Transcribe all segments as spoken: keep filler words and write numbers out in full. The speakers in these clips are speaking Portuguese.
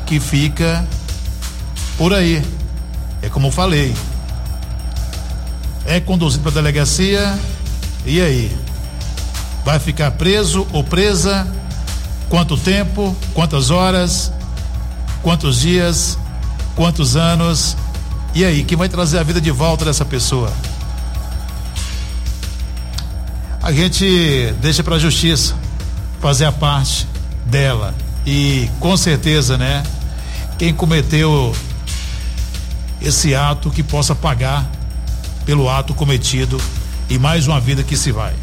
que fica por aí. É como eu falei. É conduzido para a delegacia, e aí? Vai ficar preso ou presa? Quanto tempo? Quantas horas? Quantos dias? Quantos anos? E aí, quem vai trazer a vida de volta dessa pessoa? A gente deixa para a justiça fazer a parte dela. E com certeza, né? Quem cometeu esse ato que possa pagar pelo ato cometido e mais uma vida que se vai.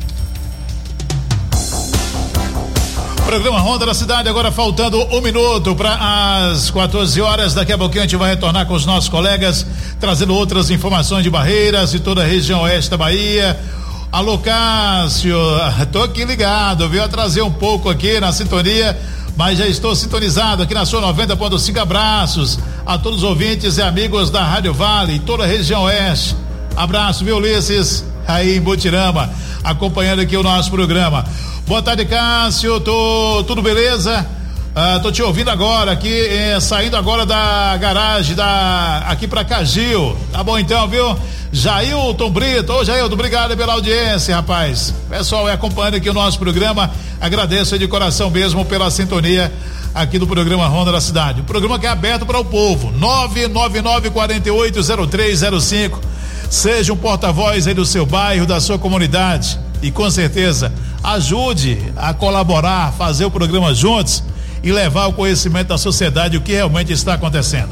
Programa Ronda da Cidade, agora faltando um minuto para as quatorze horas. Daqui a pouquinho a gente vai retornar com os nossos colegas, trazendo outras informações de Barreiras e toda a região oeste da Bahia. Alô, Cássio, tô aqui ligado, viu? Atrasei um pouco aqui na sintonia, mas já estou sintonizado aqui na sua noventa ponto cinco. Abraços a todos os ouvintes e amigos da Rádio Vale e toda a região oeste. Abraço, viu, Ulisses? Aí em Botirama, acompanhando aqui o nosso programa. Boa tarde, Cássio, tô, tudo beleza? Ah, tô te ouvindo agora aqui, eh, saindo agora da garagem da, aqui pra Cagil. Tá bom então, viu? Jailton Brito, ô Jailton, obrigado pela audiência, rapaz. Pessoal, é acompanhando aqui o nosso programa, agradeço de coração mesmo pela sintonia aqui do programa Ronda da Cidade. O programa que é aberto para o povo, nove nove nove quatro oito zero três zero cinco. Seja um porta-voz aí do seu bairro, da sua comunidade, e com certeza ajude a colaborar, fazer o programa juntos e levar ao conhecimento da sociedade o que realmente está acontecendo.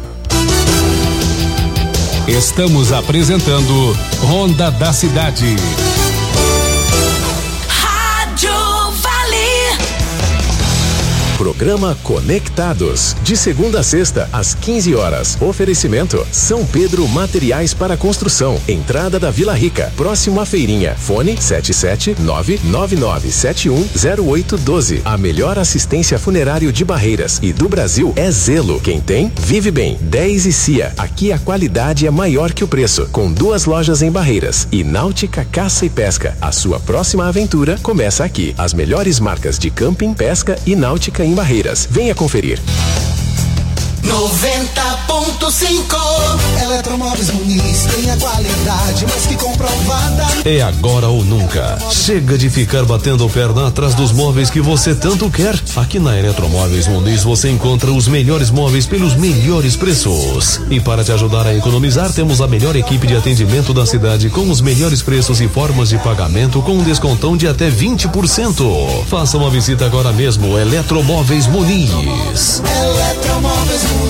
Estamos apresentando Ronda da Cidade. Rádio Vale. Programa Conectados, de segunda a sexta, às quinze horas. Oferecimento São Pedro Materiais para Construção, entrada da Vila Rica, próximo à feirinha. Fone sete sete nove nove nove sete um zero oito um dois. A melhor assistência funerário de Barreiras e do Brasil é Zelo. Quem tem, vive bem. dez e Cia. Aqui a qualidade é maior que o preço. Com duas lojas em Barreiras. E Náutica Caça e Pesca. A sua próxima aventura começa aqui. As melhores marcas de camping, pesca e náutica em Barreiras. Venha conferir. noventa ponto cinco. Eletromóveis Muniz tem a qualidade mais que comprovada. É agora ou nunca. Chega de ficar batendo perna atrás dos móveis que você tanto quer. Aqui na Eletromóveis Muniz você encontra os melhores móveis pelos melhores preços. E para te ajudar a economizar, temos a melhor equipe de atendimento da cidade com os melhores preços e formas de pagamento com um descontão de até vinte por cento. Faça uma visita agora mesmo. Eletromóveis Muniz. Eletromóveis Muniz.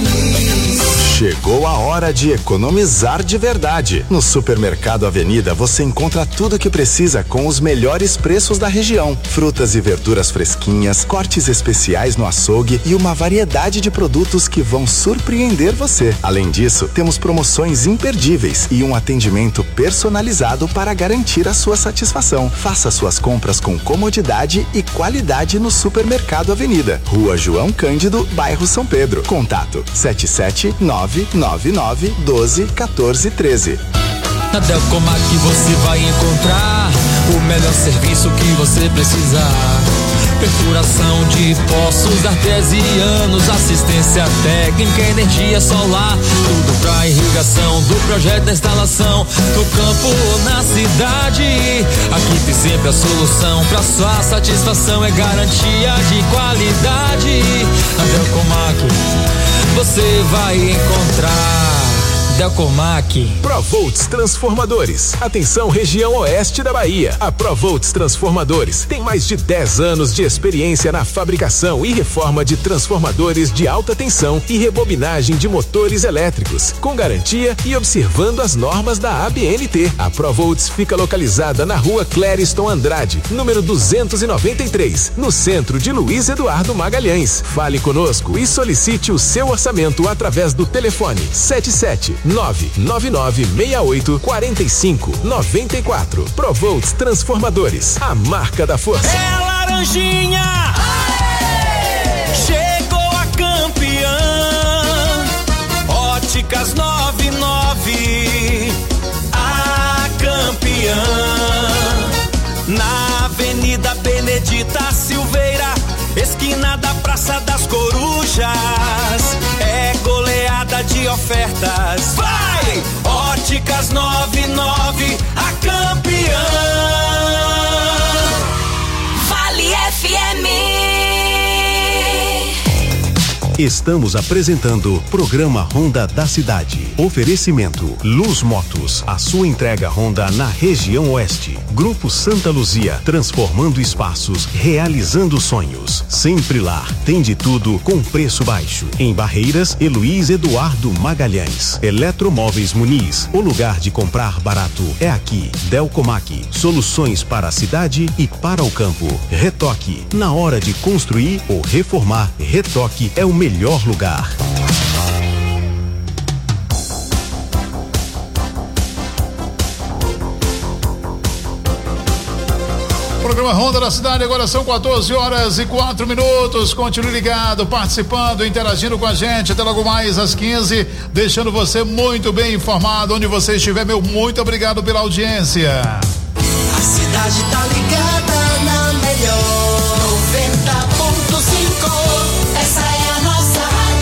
Chegou a hora de economizar de verdade. No Supermercado Avenida você encontra tudo o que precisa com os melhores preços da região. Frutas e verduras fresquinhas, cortes especiais no açougue e uma variedade de produtos que vão surpreender você. Além disso, temos promoções imperdíveis e um atendimento personalizado para garantir a sua satisfação. Faça suas compras com comodidade e qualidade no Supermercado Avenida. Rua João Cândido, bairro São Pedro. Contato sete sete nove nove nove doze quatorze treze. Na Delcomac você vai encontrar o melhor serviço que você precisar. Perfuração de poços artesianos, assistência técnica, energia solar, tudo pra irrigação, do projeto da instalação, no campo ou na cidade. Aqui tem sempre a solução, pra sua satisfação é garantia de qualidade. Na Delcomac você vai encontrar Delcomac. Provolts Transformadores. Atenção, região oeste da Bahia. A Provolts Transformadores tem mais de dez anos de experiência na fabricação e reforma de transformadores de alta tensão e rebobinagem de motores elétricos, com garantia e observando as normas da A B N T. A Provolts fica localizada na rua Clériston Andrade, número duzentos e noventa e três, no centro de Luiz Eduardo Magalhães. Fale conosco e solicite o seu orçamento através do telefone sete sete nove nove nove seis oito quatro cinco nove quatro. Provolts Transformadores, a marca da força. É Laranjinha! Aê! Chegou a campeã! Óticas noventa e nove, a campeã! Na Avenida Benedita Silveira, esquina da Praça das Corujas. de ofertas. Vai! Óticas noventa e nove, a campeã. Vale F M. Estamos apresentando o programa Honda da Cidade. Oferecimento Luz Motos, a sua entrega Honda na região oeste. Grupo Santa Luzia, transformando espaços, realizando sonhos. Sempre lá, tem de tudo com preço baixo. Em Barreiras, Heloís Eduardo Magalhães. Eletromóveis Muniz, o lugar de comprar barato é aqui. Delcomac, soluções para a cidade e para o campo. Retoque, na hora de construir ou reformar, Retoque é o melhor lugar. Programa Honda da Cidade, agora são quatorze horas e quatro minutos. Continue ligado, participando, interagindo com a gente até logo mais às quinze, deixando você muito bem informado onde você estiver. Meu muito obrigado pela audiência. A cidade tá ligada na melhor noventa ponto cinco. Essa é a nossa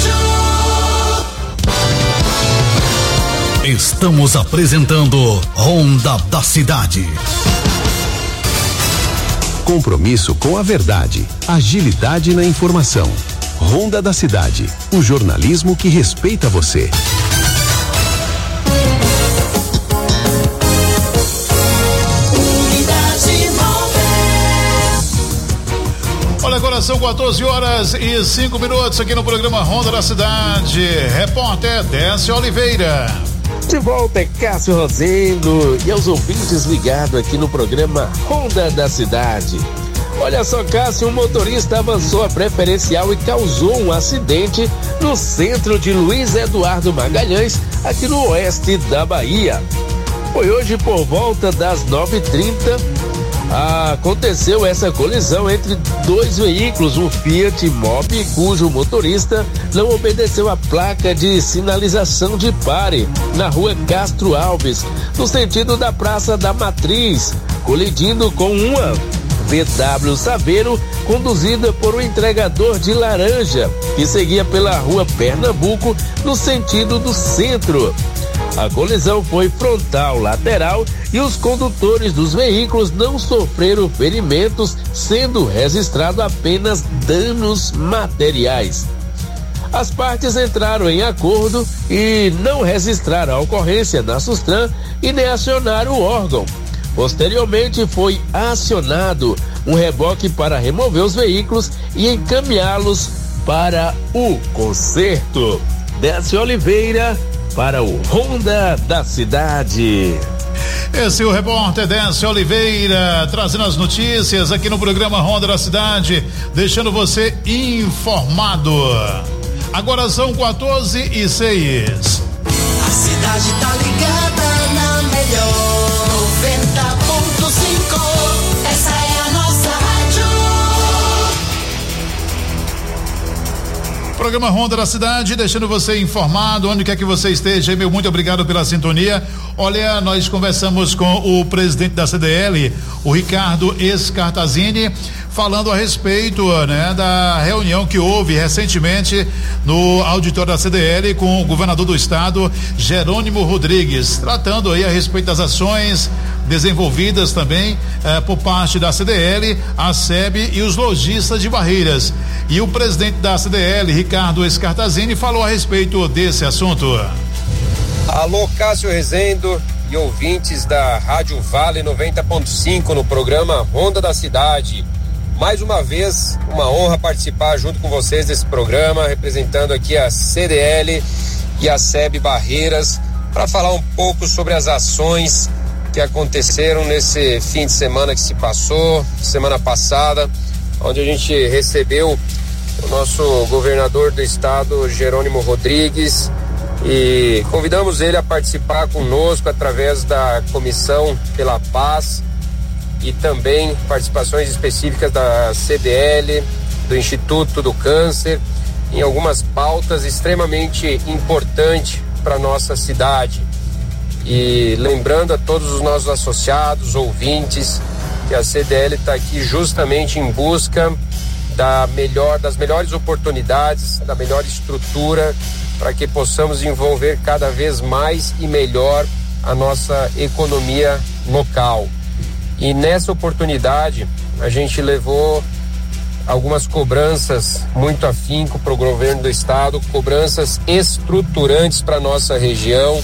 rádio. Estamos apresentando Honda da Cidade. Compromisso com a verdade, agilidade na informação. Honda da Cidade, o jornalismo que respeita você. Olha, agora são quatorze horas e cinco minutos aqui no programa Honda da Cidade. Repórter Décio Oliveira. De volta é Cássio Rosendo e aos ouvintes ligados aqui no programa Honda da Cidade. Olha só, Cássio, um motorista avançou a preferencial e causou um acidente no centro de Luiz Eduardo Magalhães, aqui no oeste da Bahia. Foi hoje por volta das nove e trinta. Aconteceu essa colisão entre dois veículos, um Fiat Mobi, cujo motorista não obedeceu a placa de sinalização de pare na rua Castro Alves, no sentido da Praça da Matriz, colidindo com uma V W Saveiro conduzida por um entregador de laranja que seguia pela rua Pernambuco no sentido do centro. A colisão foi frontal, lateral e os condutores dos veículos não sofreram ferimentos, sendo registrado apenas danos materiais. As partes entraram em acordo e não registraram a ocorrência na Sustran e nem acionaram o órgão. Posteriormente foi acionado um reboque para remover os veículos e encaminhá-los para o conserto. Décio Oliveira para o Honda da Cidade. Esse é o repórter Décio Oliveira, trazendo as notícias aqui no programa Honda da Cidade, deixando você informado. Agora são quatorze e seis. A cidade tá ligada na melhor noventa ponto cinco. Essa é a nossa rádio. Programa Honda da Cidade, deixando você informado onde quer que você esteja. Meu muito obrigado pela sintonia. Olha, nós conversamos com o presidente da C D L, o Ricardo Scartazini, falando a respeito, né, da reunião que houve recentemente no auditório da C D L com o governador do estado, Jerônimo Rodrigues, tratando aí a respeito das ações desenvolvidas também eh, por parte da C D L, a S E B e os lojistas de Barreiras. E o presidente da C D L, Ricardo Scartazini, falou a respeito desse assunto. Alô, Cássio Rezendo e ouvintes da Rádio Vale noventa ponto cinco no programa Honda da Cidade. Mais uma vez, uma honra participar junto com vocês desse programa, representando aqui a C D L e a S E B Barreiras, para falar um pouco sobre as ações que aconteceram nesse fim de semana que se passou, semana passada, onde a gente recebeu o nosso governador do estado, Jerônimo Rodrigues, e convidamos ele a participar conosco através da Comissão pela Paz e também participações específicas da C D L, do Instituto do Câncer, em algumas pautas extremamente importantes para nossa cidade. E lembrando a todos os nossos associados, ouvintes, que a C D L está aqui justamente em busca da melhor, das melhores oportunidades, da melhor estrutura, para que possamos envolver cada vez mais e melhor a nossa economia local. E nessa oportunidade a gente levou algumas cobranças muito afinco para o governo do estado, cobranças estruturantes para a nossa região,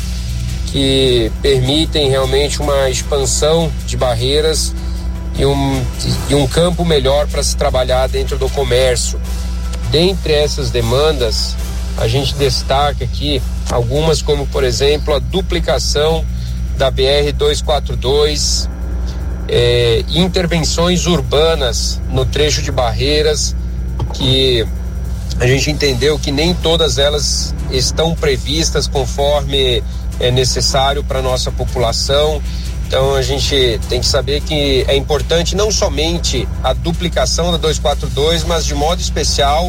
que permitem realmente uma expansão de barreiras e um, e um campo melhor para se trabalhar dentro do comércio. Dentre essas demandas, a gente destaca aqui algumas, como por exemplo a duplicação da B R duzentos e quarenta e dois, é, intervenções urbanas no trecho de barreiras, que a gente entendeu que nem todas elas estão previstas conforme é necessário para a nossa população. Então a gente tem que saber que é importante não somente a duplicação da duzentos e quarenta e dois, mas de modo especial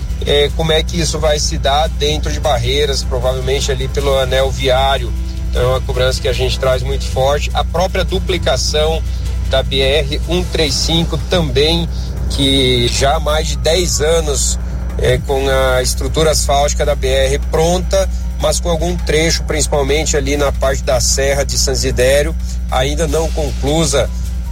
é, como é que isso vai se dar dentro de barreiras, provavelmente ali pelo anel viário. Então é uma cobrança que a gente traz muito forte. A própria duplicação da B R cento e trinta e cinco também, que já há mais de dez anos é, com a estrutura asfáltica da B R pronta, mas com algum trecho, principalmente ali na parte da Serra de São Desidério, ainda não conclusa,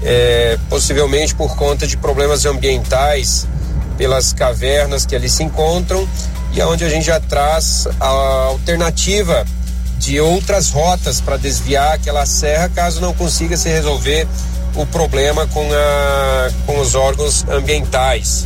é, possivelmente por conta de problemas ambientais, pelas cavernas que ali se encontram, e onde a gente já traz a alternativa de outras rotas para desviar aquela serra, caso não consiga se resolver o problema com, a, com os órgãos ambientais.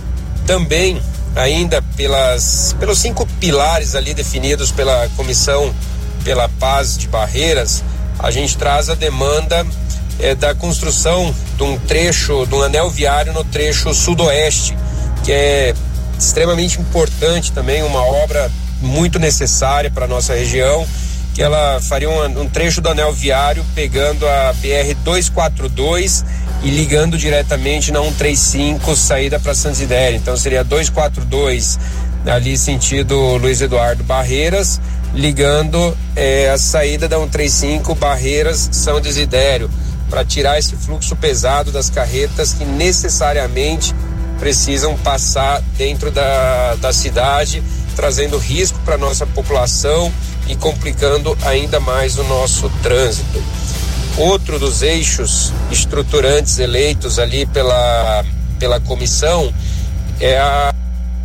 Também, ainda pelas, pelos cinco pilares ali definidos pela Comissão pela Paz de Barreiras, a gente traz a demanda é, da construção de um trecho, de um anel viário no trecho sudoeste, que é extremamente importante também, uma obra muito necessária para a nossa região, que ela faria um, um trecho do anel viário pegando a B R duzentos e quarenta e dois e ligando diretamente na cento e trinta e cinco, saída para São Desidério. Então seria duzentos e quarenta e dois ali sentido Luiz Eduardo Barreiras, ligando é, a saída da cento e trinta e cinco Barreiras São Desidério, para tirar esse fluxo pesado das carretas que necessariamente precisam passar dentro da, da cidade, trazendo risco para a nossa população e complicando ainda mais o nosso trânsito. Outro dos eixos estruturantes eleitos ali pela, pela comissão é a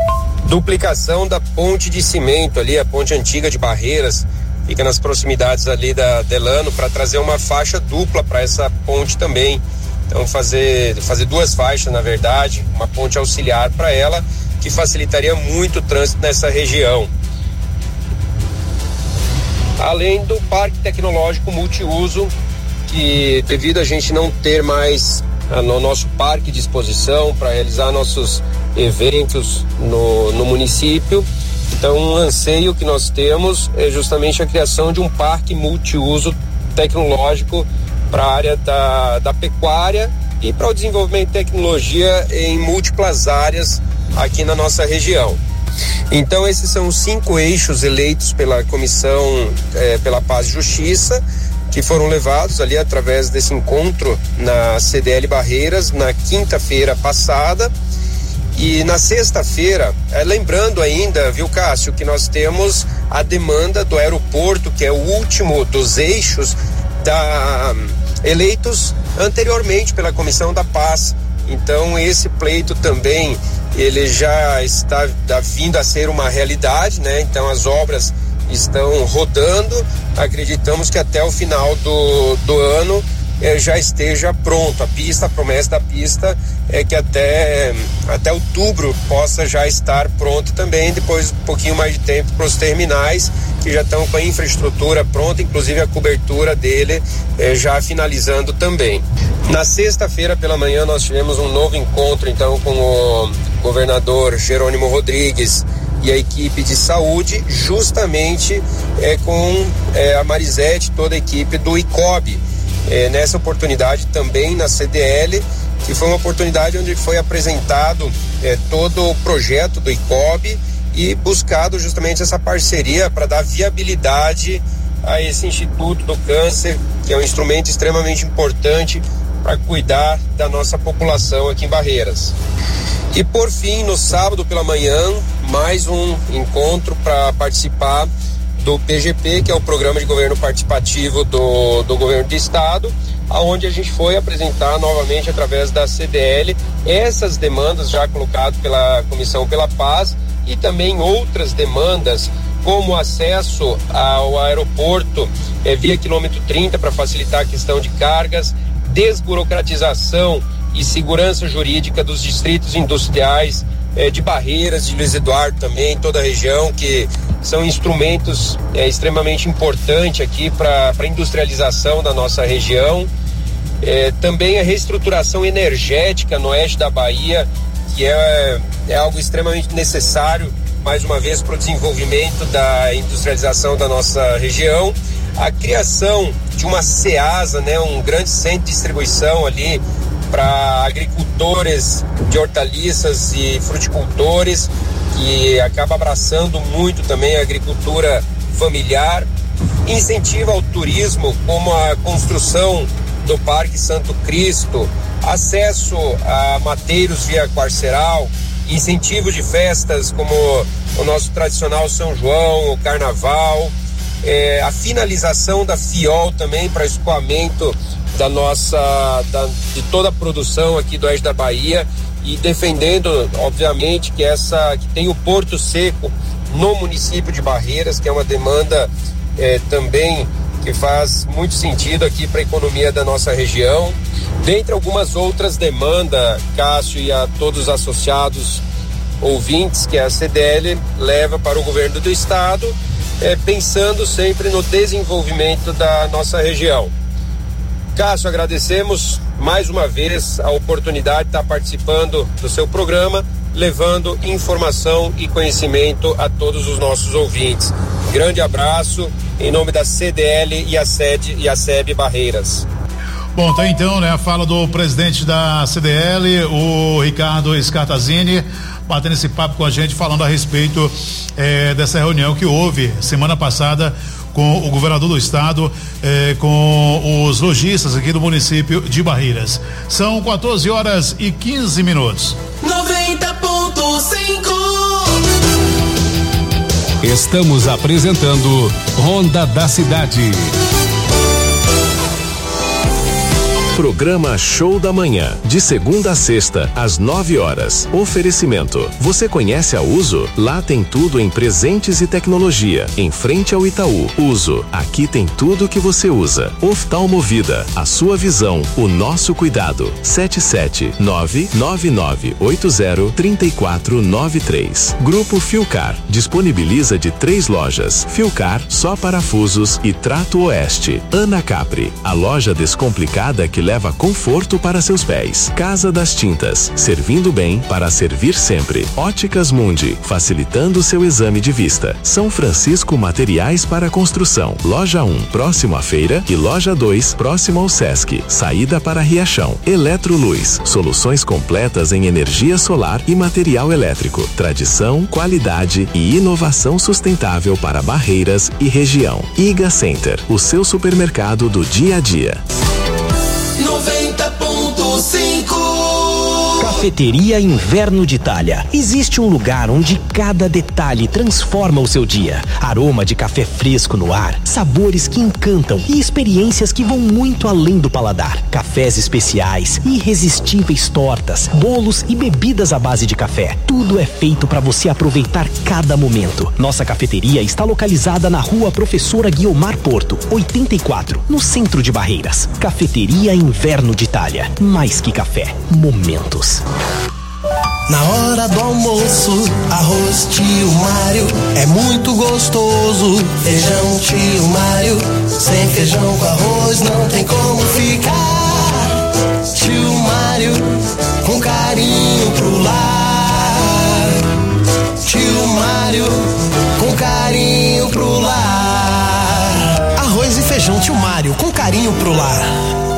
duplicação da ponte de cimento ali, a ponte antiga de Barreiras, fica nas proximidades ali da Delano, para trazer uma faixa dupla para essa ponte também. Então fazer, fazer duas faixas, na verdade, uma ponte auxiliar para ela, que facilitaria muito o trânsito nessa região. Além do Parque Tecnológico Multiuso, que devido a gente não ter mais a, no nosso parque de exposição para realizar nossos eventos no, no município, então um anseio que nós temos é justamente a criação de um parque multiuso tecnológico para a área da, da pecuária e para o desenvolvimento de tecnologia em múltiplas áreas aqui na nossa região. Então esses são os cinco eixos eleitos pela Comissão eh, pela Paz e Justiça, que foram levados ali através desse encontro na C D L Barreiras na quinta-feira passada. E na sexta-feira, eh, lembrando ainda, viu, Cássio, que nós temos a demanda do aeroporto, que é o último dos eixos da, eleitos anteriormente pela Comissão da Paz. Então esse pleito também ele já está vindo a ser uma realidade, né? Então as obras estão rodando, acreditamos que até o final do, do ano eh, já esteja pronto. A pista, a promessa da pista é que até, até outubro possa já estar pronto também, depois um pouquinho mais de tempo para os terminais, que já estão com a infraestrutura pronta, inclusive a cobertura dele eh, já finalizando também. Na sexta-feira pela manhã nós tivemos um novo encontro então com o governador Jerônimo Rodrigues e a equipe de saúde, justamente é, com é, a Marisete, toda a equipe do I C O B. É, nessa oportunidade também na C D L, que foi uma oportunidade onde foi apresentado é, todo o projeto do I C O B e buscado justamente essa parceria para dar viabilidade a esse Instituto do Câncer, que é um instrumento extremamente importante para cuidar da nossa população aqui em Barreiras. E por fim, no sábado pela manhã, mais um encontro para participar do P G P, que é o Programa de Governo Participativo do, do Governo do Estado, aonde a gente foi apresentar novamente através da C D L essas demandas já colocadas pela Comissão pela Paz e também outras demandas, como acesso ao aeroporto é, via quilômetro trinta para facilitar a questão de cargas, desburocratização e segurança jurídica dos distritos industriais é, de Barreiras, de Luiz Eduardo também, toda a região, que são instrumentos é, extremamente importantes aqui para a industrialização da nossa região. É, também a reestruturação energética no oeste da Bahia, que é, é algo extremamente necessário, mais uma vez, para o desenvolvimento da industrialização da nossa região. A criação de uma SEASA, né, um grande centro de distribuição ali para agricultores de hortaliças e fruticultores, que acaba abraçando muito também a agricultura familiar. Incentiva ao turismo, como a construção do Parque Santo Cristo, acesso a mateiros via Quarceral, incentivo de festas como o nosso tradicional São João, o Carnaval, é, a finalização da FIOL também para escoamento da nossa, da, de toda a produção aqui do oeste da Bahia, e defendendo, obviamente, que essa, que tem o Porto Seco no município de Barreiras, que é uma demanda é, também que faz muito sentido aqui para a economia da nossa região. Dentre algumas outras demandas, Cássio e a todos os associados ouvintes, que a C D L leva para o governo do estado, é, pensando sempre no desenvolvimento da nossa região. Cássio, agradecemos mais uma vez a oportunidade de estar participando do seu programa, levando informação e conhecimento a todos os nossos ouvintes. Grande abraço em nome da C D L e a sede e a SEB Barreiras. Bom, tá então, né, a fala do presidente da C D L, o Ricardo Scartazini, batendo esse papo com a gente, falando a respeito eh, dessa reunião que houve semana passada com o governador do estado, eh, com os lojistas aqui do município de Barreiras. São quatorze horas e quinze minutos. noventa ponto cinco. Estamos apresentando Ronda da Cidade. Programa Show da Manhã, de segunda a sexta, às nove horas. Oferecimento. Você conhece a Uso? Lá tem tudo em presentes e tecnologia. Em frente ao Itaú. Uso. Aqui tem tudo que você usa. Oftalmovida. A sua visão, o nosso cuidado. sete sete nove nove nove oito zero três quatro nove três. Grupo Filcar. Disponibiliza de três lojas. Filcar, só parafusos e Trato Oeste. Ana Capri. A loja descomplicada que leva conforto para seus pés. Casa das Tintas, servindo bem para servir sempre. Óticas Mundi, facilitando seu exame de vista. São Francisco Materiais para Construção. Loja um, próximo à feira, e Loja dois, próximo ao Sesc. Saída para Riachão. Eletroluz, soluções completas em energia solar e material elétrico. Tradição, qualidade e inovação sustentável para Barreiras e região. Iga Center, o seu supermercado do dia a dia. noventa ponto cinco. Cafeteria Inverno de Itália. Existe um lugar onde cada detalhe transforma o seu dia. Aroma de café fresco no ar, sabores que encantam e experiências que vão muito além do paladar. Cafés especiais, irresistíveis tortas, bolos e bebidas à base de café. Tudo é feito para você aproveitar cada momento. Nossa cafeteria está localizada na Rua Professora Guiomar Porto, oitenta e quatro, no centro de Barreiras. Cafeteria Inverno de Itália. Mais que café, momentos. Na hora do almoço, arroz tio Mário é muito gostoso. Feijão tio Mário, sem feijão com arroz não tem como ficar. Tio Mário, com carinho pro lar. Tio Mário, com carinho pro lar. Arroz e feijão tio Mário, com carinho pro lar. Há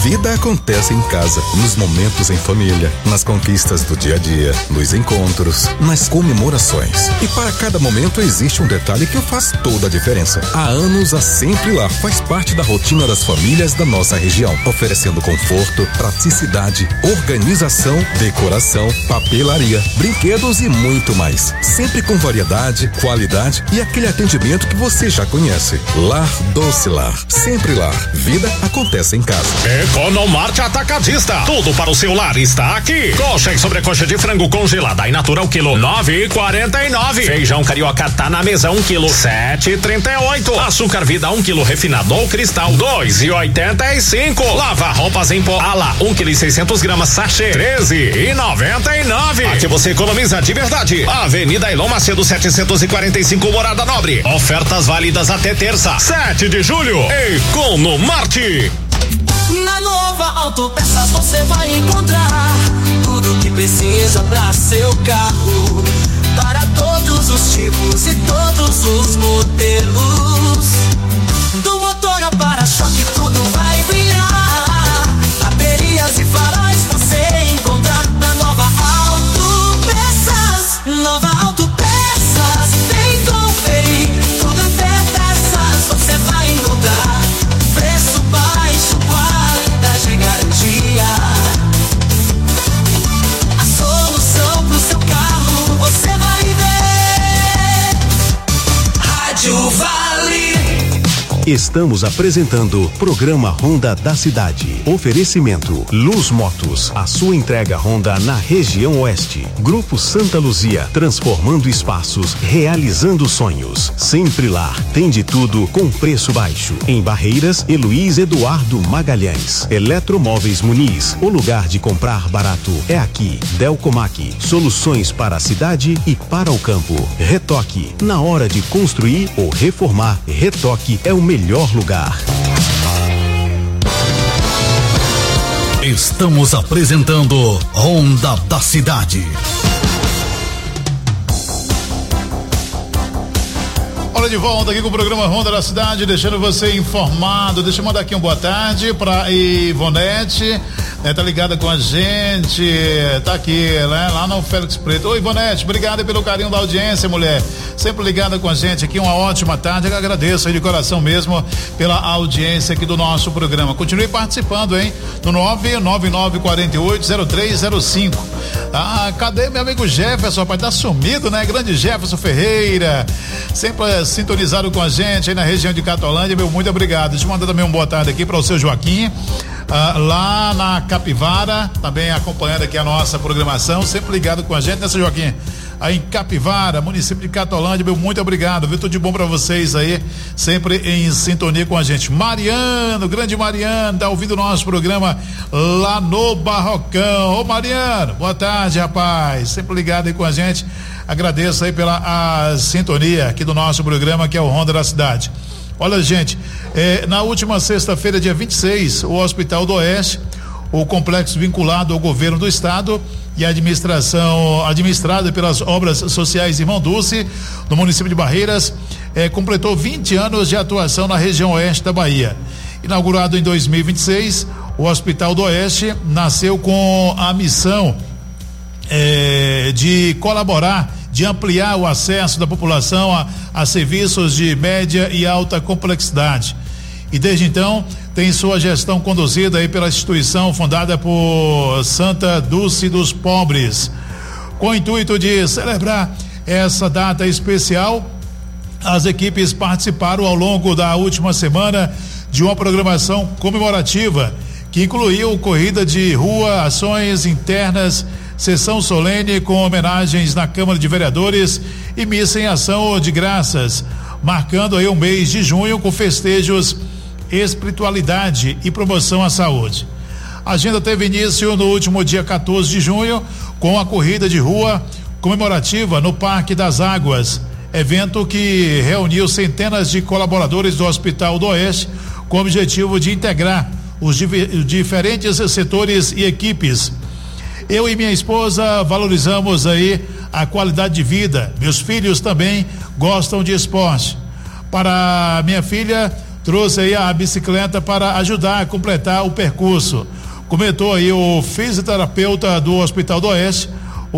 Vida acontece em casa, nos momentos em família, nas conquistas do dia a dia, nos encontros, nas comemorações. E para cada momento existe um detalhe que faz toda a diferença. Há anos a Sempre Lar faz parte da rotina das famílias da nossa região, oferecendo conforto, praticidade, organização, decoração, papelaria, brinquedos e muito mais. Sempre com variedade, qualidade e aquele atendimento que você já conhece. Lar Doce Lar. Sempre Lar. Vida acontece em casa. Economarte Atacadista. Tudo para o seu lar está aqui. Coxa e sobrecoxa de frango congelada e natural quilo nove e quarenta e nove. Feijão carioca tá na mesa um quilo sete e trinta e oito. Açúcar Vida um quilo refinado ou cristal dois e oitenta e cinco. Lava roupas em pó Ala um quilo e seiscentos gramas sachê treze e noventa e nove. Aqui você economiza de verdade. Avenida Elon Macedo setecentos e quarenta e cinco Morada Nobre. Ofertas válidas até terça, sete de julho. Economarte. Na Nova Autopeças você vai encontrar tudo que precisa para seu carro, para todos os tipos e todos os modelos. Do motor ao para-choque tudo vai virar. Baterias e faróis você encontrar na Nova Autopeças. Nova Autopeças, vem conferir. Tudo até peças você vai encontrar. Preço baixo, qualidade e garantia. A solução pro seu carro você vai ver. Rádio Vale. Estamos apresentando Programa Honda da Cidade. Oferecimento Luz Motos, a sua entrega Honda na região oeste. Grupo Santa Luzia, transformando espaços, realizando sonhos. Sempre Lar, tem de tudo com preço baixo. Em Barreiras, Heloís Eduardo Magalhães. Eletromóveis Muniz, o lugar de comprar barato é aqui. Delcomac, soluções para a cidade e para o campo. Retoque, na hora de construir ou reformar, Retoque é o melhor lugar. Estamos apresentando Honda da Cidade. Olha, de volta aqui com o programa Honda da Cidade, deixando você informado. Deixa eu mandar aqui uma boa tarde pra Ivonete, né, tá ligada com a gente, tá aqui, né, lá no Félix Preto. Oi, Ivonete, obrigado pelo carinho da audiência, mulher, sempre ligada com a gente aqui, uma ótima tarde. Eu agradeço aí de coração mesmo pela audiência aqui do nosso programa. Continue participando, hein, no nove nove nove quatro oito zero três zero cinco. Ah, cadê meu amigo Jefferson, rapaz, tá sumido, né, grande Jefferson Ferreira, sempre é, sintonizado com a gente aí na região de Catolândia, meu muito obrigado. Deixa eu mandar também uma boa tarde aqui para o seu Joaquim, ah, lá na Capivara, também acompanhando aqui a nossa programação, sempre ligado com a gente, né, seu Joaquim? Aí em Capivara, município de Catolândia, meu muito obrigado, viu? Tudo de bom pra vocês aí, sempre em sintonia com a gente. Mariano, grande Mariano, tá ouvindo o nosso programa lá no Barrocão. Ô Mariano, boa tarde, rapaz, sempre ligado aí com a gente, agradeço aí pela a sintonia aqui do nosso programa, que é o Honda da Cidade. Olha, gente, eh, na última sexta-feira, dia vinte e seis, o Hospital do Oeste, o complexo vinculado ao governo do estado e a administração administrada pelas obras sociais Irmão Dulce, no município de Barreiras, eh, completou vinte anos de atuação na região oeste da Bahia. Inaugurado em dois mil e vinte e seis, o Hospital do Oeste nasceu com a missão eh, de colaborar, de ampliar o acesso da população a, a serviços de média e alta complexidade. E desde então tem sua gestão conduzida aí pela instituição fundada por Santa Dulce dos Pobres. Com o intuito de celebrar essa data especial, as equipes participaram ao longo da última semana de uma programação comemorativa que incluiu corrida de rua, ações internas, sessão solene com homenagens na Câmara de Vereadores e missa em ação de graças, marcando aí o mês de junho com festejos, espiritualidade e promoção à saúde. A agenda teve início no último dia quatorze de junho com a corrida de rua comemorativa no Parque das Águas, evento que reuniu centenas de colaboradores do Hospital do Oeste com o objetivo de integrar os diferentes setores e equipes. Eu e minha esposa valorizamos aí a qualidade de vida. Meus filhos também gostam de esporte. Para minha filha, trouxe aí a bicicleta para ajudar a completar o percurso. Comentou aí o fisioterapeuta do Hospital do Oeste,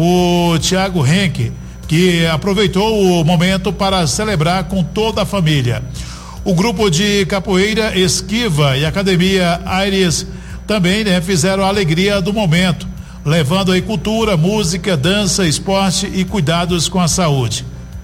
o Tiago Henke, que aproveitou o momento para celebrar com toda a família. O grupo de capoeira Esquiva e Academia Aires também, né, fizeram a alegria do momento, levando aí cultura, música, dança, esporte e cuidados com a saúde.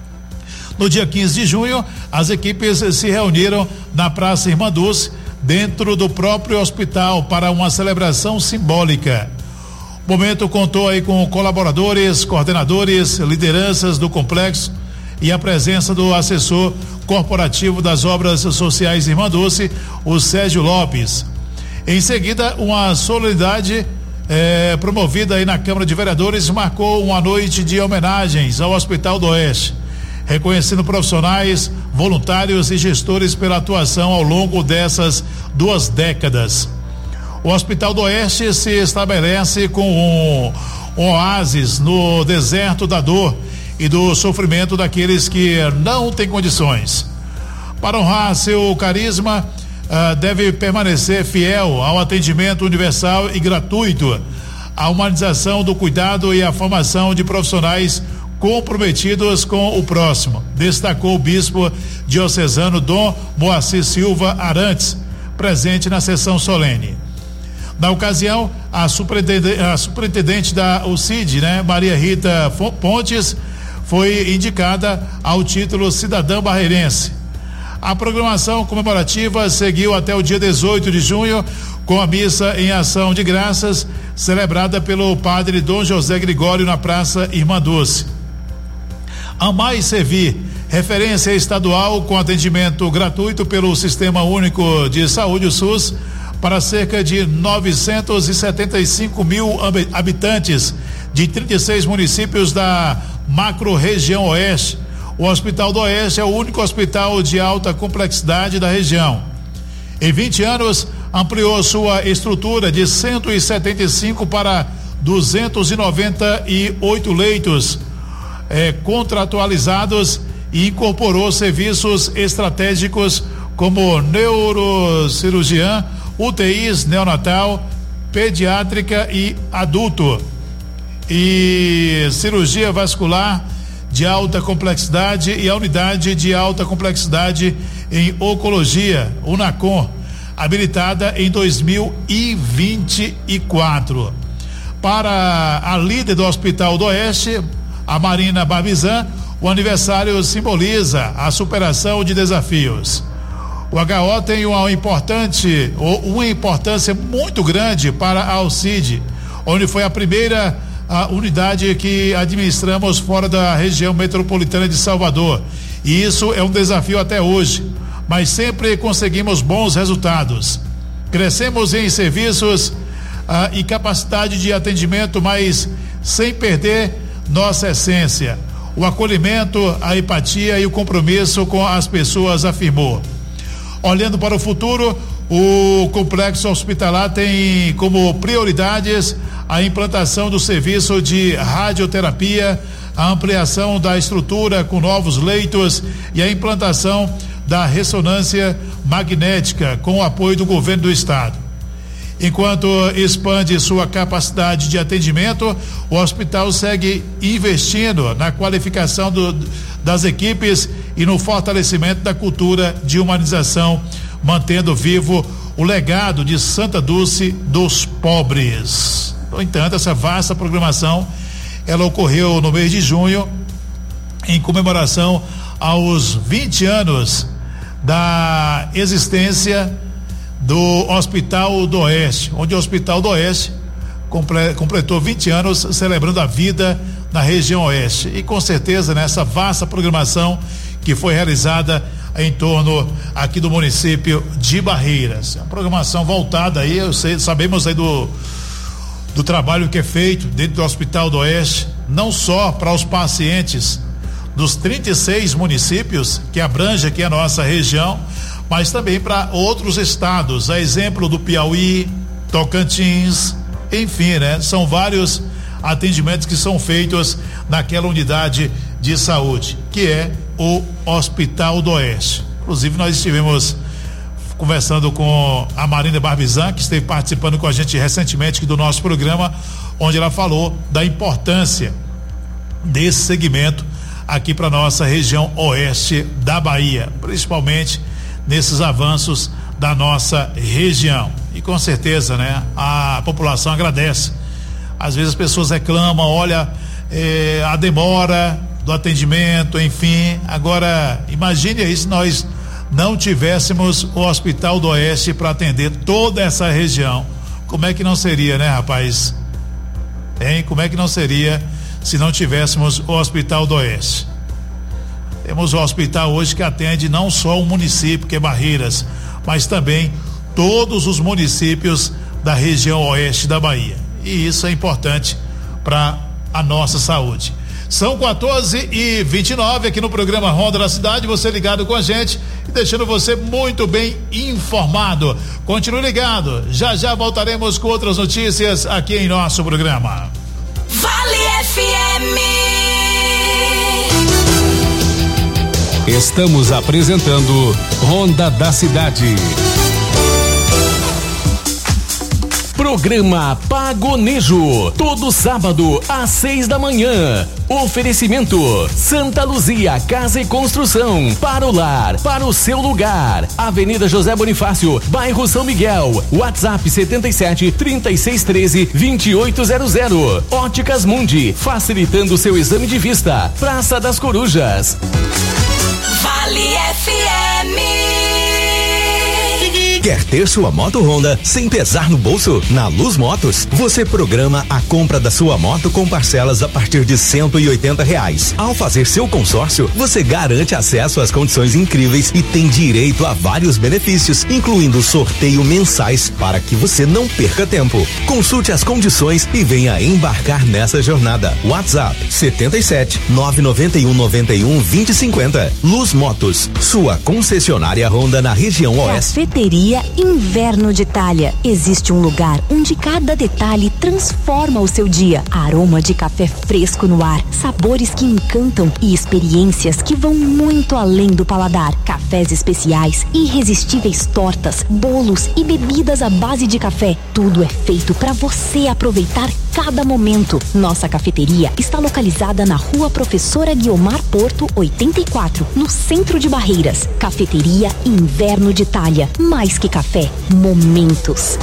No dia quinze de junho, as equipes se reuniram na Praça Irmã Dulce, dentro do próprio hospital, para uma celebração simbólica. O momento contou aí com colaboradores, coordenadores, lideranças do complexo e a presença do assessor corporativo das obras sociais Irmã Dulce, o Sérgio Lopes. Em seguida, uma solenidade eh, promovida aí na Câmara de Vereadores marcou uma noite de homenagens ao Hospital do Oeste, reconhecendo profissionais, voluntários e gestores pela atuação ao longo dessas duas décadas. O Hospital do Oeste se estabelece com um, um oásis no deserto da dor e do sofrimento daqueles que não têm condições. Para honrar seu carisma, uh, deve permanecer fiel ao atendimento universal e gratuito, à humanização do cuidado e à formação de profissionais comprometidos com o próximo, destacou o bispo diocesano Dom Moacir Silva Arantes, presente na sessão solene. Na ocasião, a superintendente, a superintendente da U C I D, né, Maria Rita Pontes, foi indicada ao título Cidadã Barreirense. A programação comemorativa seguiu até o dia dezoito de junho, com a missa em ação de graças, celebrada pelo padre Dom José Gregório na Praça Irmã Dulce. Amar e Servir, referência estadual com atendimento gratuito pelo Sistema Único de Saúde, o SUS, para cerca de novecentos e setenta e cinco mil habitantes de trinta e seis municípios da macro-região Oeste. O Hospital do Oeste é o único hospital de alta complexidade da região. Em vinte anos, ampliou sua estrutura de cento e setenta e cinco para duzentos e noventa e oito leitos É, contratualizados e incorporou serviços estratégicos como neurocirurgiã, U T Is neonatal, pediátrica e adulto, e cirurgia vascular de alta complexidade e a unidade de alta complexidade em oncologia, UNACOM, habilitada em dois mil e vinte e quatro. Para a líder do Hospital do Oeste, a Marina Barbizan, o aniversário simboliza a superação de desafios. O H O tem uma importante, uma importância muito grande para a U C I D, onde foi a primeira a unidade que administramos fora da região metropolitana de Salvador. E isso é um desafio até hoje, mas sempre conseguimos bons resultados. Crescemos em serviços ah, e capacidade de atendimento, mas sem perder nossa essência, o acolhimento, a empatia e o compromisso com as pessoas, afirmou. Olhando para o futuro, o complexo hospitalar tem como prioridades a implantação do serviço de radioterapia, a ampliação da estrutura com novos leitos e a implantação da ressonância magnética com o apoio do governo do estado. Enquanto expande sua capacidade de atendimento, o hospital segue investindo na qualificação do, das equipes e no fortalecimento da cultura de humanização, mantendo vivo o legado de Santa Dulce dos pobres. No entanto, essa vasta programação, ela ocorreu no mês de junho, em comemoração aos vinte anos da existência do Hospital do Oeste, onde o Hospital do Oeste comple, completou vinte anos celebrando a vida na região Oeste. E com certeza nessa vasta programação que foi realizada em torno aqui do município de Barreiras. A programação voltada aí, eu sei, sabemos aí do do trabalho que é feito dentro do Hospital do Oeste, não só para os pacientes dos trinta e seis municípios que abrange aqui a nossa região, mas também para outros estados, a exemplo do Piauí, Tocantins, enfim, né? São vários atendimentos que são feitos naquela unidade de saúde, que é o Hospital do Oeste. Inclusive nós estivemos conversando com a Marina Barbizan, que esteve participando com a gente recentemente aqui do nosso programa, onde ela falou da importância desse segmento aqui para nossa região oeste da Bahia, principalmente nesses avanços da nossa região. E com certeza, né, a população agradece. Às vezes as pessoas reclamam, olha, eh, a demora do atendimento, enfim. Agora, imagine aí se nós não tivéssemos o Hospital do Oeste para atender toda essa região. Como é que não seria, né, rapaz? Hein? Como é que não seria se não tivéssemos o Hospital do Oeste? Temos o hospital hoje que atende não só o município, que é Barreiras, mas também todos os municípios da região oeste da Bahia. E isso é importante para a nossa saúde. São quatorze e vinte e nove aqui no programa Ronda da Cidade, você ligado com a gente e deixando você muito bem informado. Continue ligado, já já voltaremos com outras notícias aqui em nosso programa. Vale F M. Estamos apresentando Ronda da Cidade. Programa Pagonejo, todo sábado às seis da manhã. Oferecimento Santa Luzia Casa e Construção, para o lar, para o seu lugar. Avenida José Bonifácio, bairro São Miguel. WhatsApp setenta e sete, trinta e seis, treze, vinte e oito zero zero. Óticas Mundi, facilitando seu exame de vista. Praça das Corujas. Vale F M. Quer ter sua moto Honda sem pesar no bolso? Na Luz Motos, você programa a compra da sua moto com parcelas a partir de cento e oitenta reais. Ao fazer seu consórcio, você garante acesso às condições incríveis e tem direito a vários benefícios, incluindo sorteio mensais para que você não perca tempo. Consulte as condições e venha embarcar nessa jornada. WhatsApp setenta e sete, nove noventa e um, noventa e um, vinte, cinquenta. Luz Motos, sua concessionária Honda na região oeste. Cafeteria Inverno de Itália. Existe um lugar onde cada detalhe transforma o seu dia. Aroma de café fresco no ar, sabores que encantam e experiências que vão muito além do paladar. Cafés especiais, irresistíveis tortas, bolos e bebidas à base de café. Tudo é feito para você aproveitar cada momento. Nossa cafeteria está localizada na Rua Professora Guiomar Porto, oitenta e quatro, no centro de Barreiras. Cafeteria Inverno de Itália. Mais que café, momentos.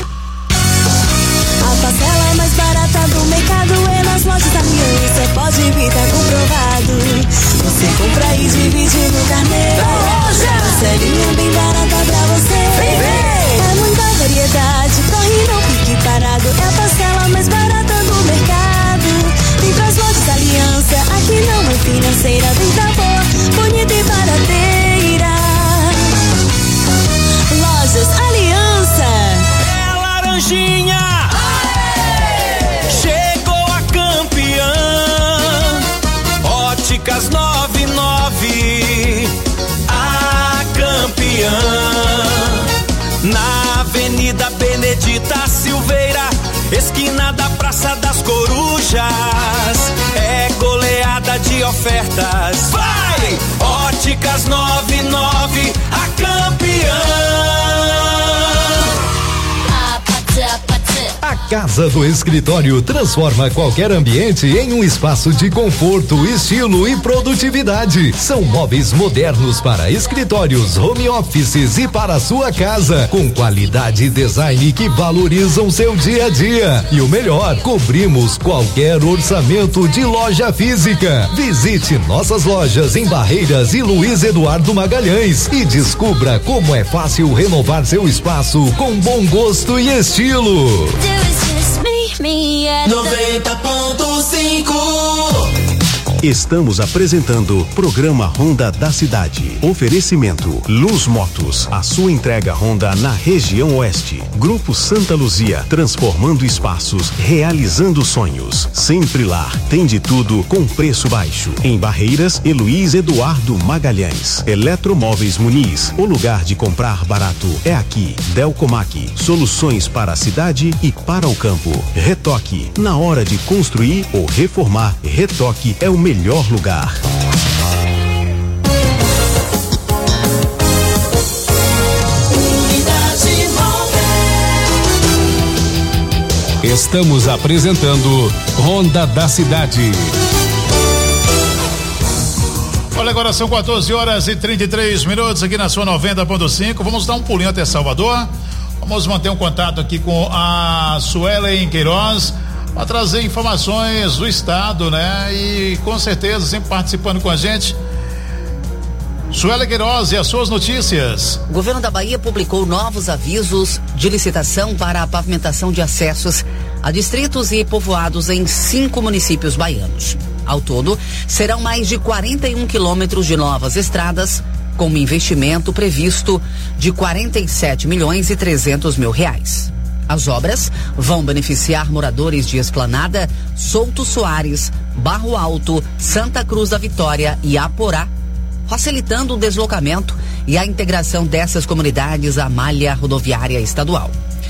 A parcela mais barata do mercado é nas lojas Aliança. Pode vir, tá comprovado. Você compra e divide no carnê. Parcelinha bem barata pra você. Vem, vem. É muita variedade, corre não fique parado. É a parcela mais barata do mercado. Vem pras lojas Aliança, aqui não é financeira. Vem pra boa, bonita e barateira. Lojas Aliança. É laranjinha. Aê! Chegou a campeã. Óticas noventa e nove. A campeã. Na Avenida Benedita Silveira, esquina da Praça das Corujas. É goleada de ofertas. Vai! Óticas noventa e nove, a campeã. A Casa do Escritório transforma qualquer ambiente em um espaço de conforto, estilo e produtividade. São móveis modernos para escritórios, home offices e para a sua casa, com qualidade e design que valorizam seu dia a dia. E o melhor, cobrimos qualquer orçamento de loja física. Visite nossas lojas em Barreiras e Luiz Eduardo Magalhães e descubra como é fácil renovar seu espaço com bom gosto e estilo. noventa ponto cinco. Estamos apresentando Programa Ronda da Cidade. Oferecimento Luz Motos, a sua entrega Honda na região oeste. Grupo Santa Luzia, transformando espaços, realizando sonhos. Sempre lá, tem de tudo com preço baixo. Em Barreiras e Luiz Eduardo Magalhães. Eletromóveis Muniz, o lugar de comprar barato é aqui. Delcomac, soluções para a cidade e para o campo. Retoque, na hora de construir ou reformar, Retoque é o melhor melhor lugar. Estamos apresentando Ronda da Cidade. Olha, agora são quatorze horas e trinta e três minutos aqui na sua noventa ponto cinco. Vamos dar um pulinho até Salvador. Vamos manter um contato aqui com a Suelen Queiroz para trazer informações do estado, né? E com certeza sempre participando com a gente. Suelen Queiroz e as suas notícias. O governo da Bahia publicou novos avisos de licitação para a pavimentação de acessos a distritos e povoados em cinco municípios baianos. Ao todo, serão mais de quarenta e um quilômetros de novas estradas, com um investimento previsto de quarenta e sete milhões e trezentos mil reais. As obras vão beneficiar moradores de Esplanada, Souto Soares, Barro Alto, Santa Cruz da Vitória e Aporá, facilitando o deslocamento e a integração dessas comunidades à malha rodoviária estadual.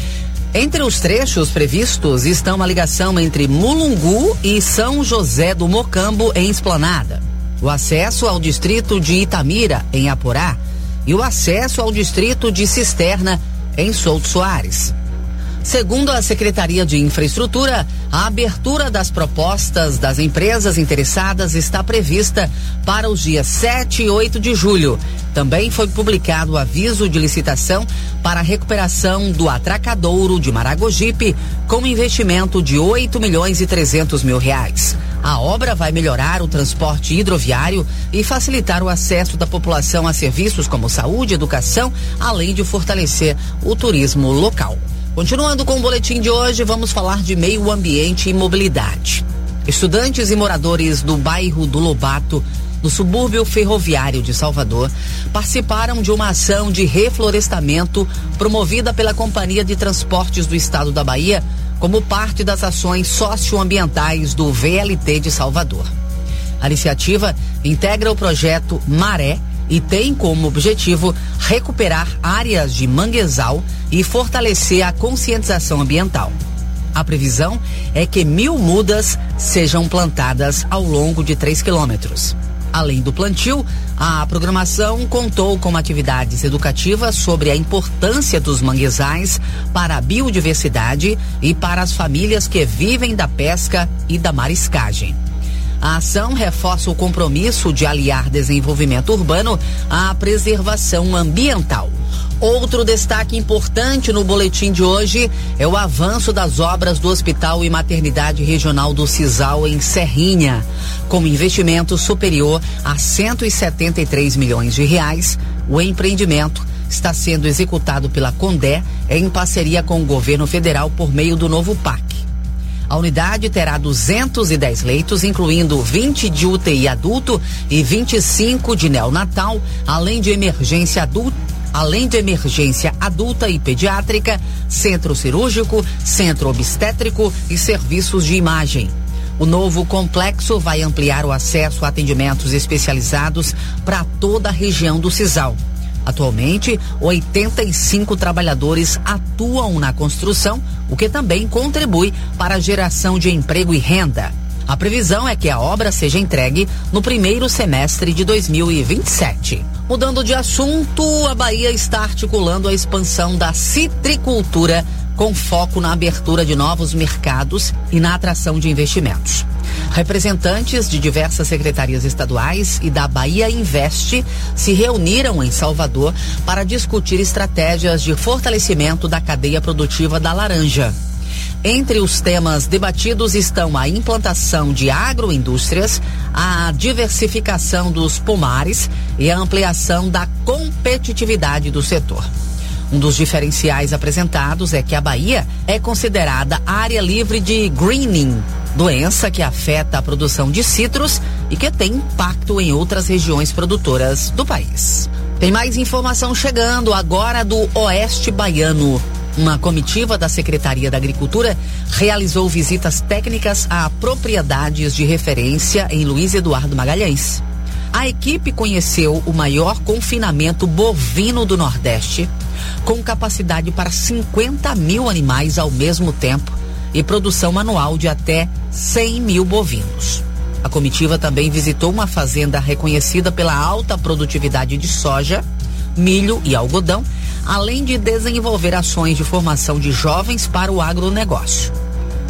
Entre os trechos previstos estão a ligação entre Mulungu e São José do Mocambo, em Esplanada, o acesso ao distrito de Itamira, em Aporá, e o acesso ao distrito de Cisterna, em Souto Soares. Segundo a Secretaria de Infraestrutura, a abertura das propostas das empresas interessadas está prevista para os dias sete e oito de julho. Também foi publicado o aviso de licitação para a recuperação do Atracadouro de Maragogipe, com investimento de oito milhões e trezentos mil reais. A obra vai melhorar o transporte hidroviário e facilitar o acesso da população a serviços como saúde e educação, além de fortalecer o turismo local. Continuando com o boletim de hoje, vamos falar de meio ambiente e mobilidade. Estudantes e moradores do bairro do Lobato, no subúrbio ferroviário de Salvador, participaram de uma ação de reflorestamento promovida pela Companhia de Transportes do Estado da Bahia, como parte das ações socioambientais do V L T de Salvador. A iniciativa integra o projeto Maré e tem como objetivo recuperar áreas de manguezal e fortalecer a conscientização ambiental. A previsão é que mil mudas sejam plantadas ao longo de três quilômetros. Além do plantio, a programação contou com atividades educativas sobre a importância dos manguezais para a biodiversidade e para as famílias que vivem da pesca e da mariscagem. A ação reforça o compromisso de aliar desenvolvimento urbano à preservação ambiental. Outro destaque importante no boletim de hoje é o avanço das obras do Hospital e Maternidade Regional do Cisal, em Serrinha. Com investimento superior a cento e setenta e três milhões de reais, o empreendimento está sendo executado pela Condé em parceria com o governo federal por meio do novo P A C. A unidade terá duzentos e dez leitos, incluindo vinte de U T I adulto e vinte e cinco de neonatal, além de emergência adulta, além de emergência adulta e pediátrica, centro cirúrgico, centro obstétrico e serviços de imagem. O novo complexo vai ampliar o acesso a atendimentos especializados para toda a região do Cisal. Atualmente, oitenta e cinco trabalhadores atuam na construção, o que também contribui para a geração de emprego e renda. A previsão é que a obra seja entregue no primeiro semestre de dois mil e vinte e sete. Mudando de assunto, a Bahia está articulando a expansão da citricultura com foco na abertura de novos mercados e na atração de investimentos. Representantes de diversas secretarias estaduais e da Bahia Invest se reuniram em Salvador para discutir estratégias de fortalecimento da cadeia produtiva da laranja. Entre os temas debatidos estão a implantação de agroindústrias, a diversificação dos pomares e a ampliação da competitividade do setor. Um dos diferenciais apresentados é que a Bahia é considerada área livre de greening, doença que afeta a produção de citros e que tem impacto em outras regiões produtoras do país. Tem mais informação chegando agora do Oeste Baiano. Uma comitiva da Secretaria da Agricultura realizou visitas técnicas a propriedades de referência em Luiz Eduardo Magalhães. A equipe conheceu o maior confinamento bovino do Nordeste, com capacidade para cinquenta mil animais ao mesmo tempo e produção anual de até cem mil bovinos. A comitiva também visitou uma fazenda reconhecida pela alta produtividade de soja, milho e algodão, além de desenvolver ações de formação de jovens para o agronegócio.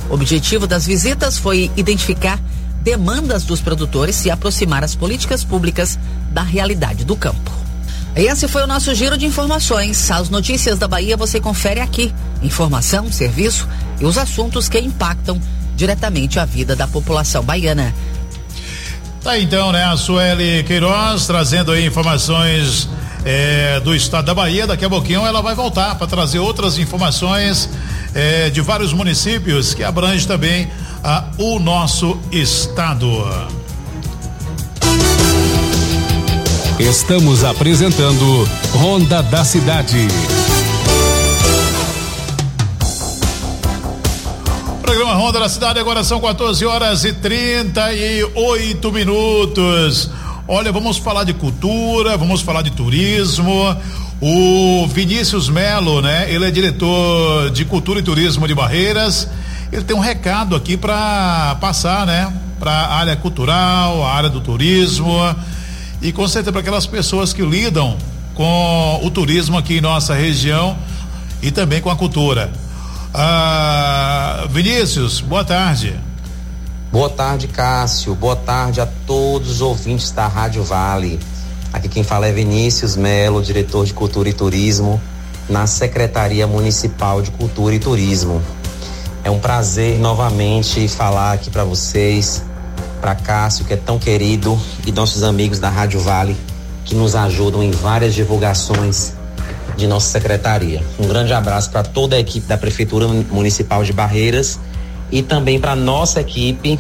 O objetivo das visitas foi identificar demandas dos produtores e aproximar as políticas públicas da realidade do campo. Esse foi o nosso giro de informações. As notícias da Bahia você confere aqui. Informação, serviço e os assuntos que impactam diretamente a vida da população baiana. Tá então, né? A Sueli Queiroz trazendo aí informações é, do estado da Bahia. Daqui a pouquinho ela vai voltar para trazer outras informações é, de vários municípios que abrange também a, o nosso estado. Estamos apresentando Ronda da Cidade. Programa Ronda da Cidade, agora são quatorze horas e trinta e oito minutos. Olha, vamos falar de cultura, vamos falar de turismo. O Vinícius Melo, né? Ele é diretor de Cultura e Turismo de Barreiras. Ele tem um recado aqui para passar, né? Para a área cultural, a área do turismo. E com certeza para aquelas pessoas que lidam com o turismo aqui em nossa região e também com a cultura. Ah, Vinícius, boa tarde. Boa tarde, Cássio. Boa tarde a todos os ouvintes da Rádio Vale. Aqui quem fala é Vinícius Melo, diretor de Cultura e Turismo na Secretaria Municipal de Cultura e Turismo. É um prazer novamente falar aqui para vocês, para Cássio, que é tão querido, e nossos amigos da Rádio Vale, que nos ajudam em várias divulgações de nossa secretaria. Um grande abraço para toda a equipe da Prefeitura Municipal de Barreiras e também para nossa equipe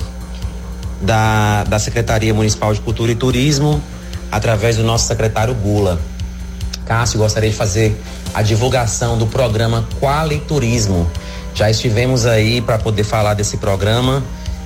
da, da Secretaria Municipal de Cultura e Turismo, através do nosso secretário Gula. Cássio, gostaria de fazer a divulgação do programa Quali Turismo. Já estivemos aí para poder falar desse programa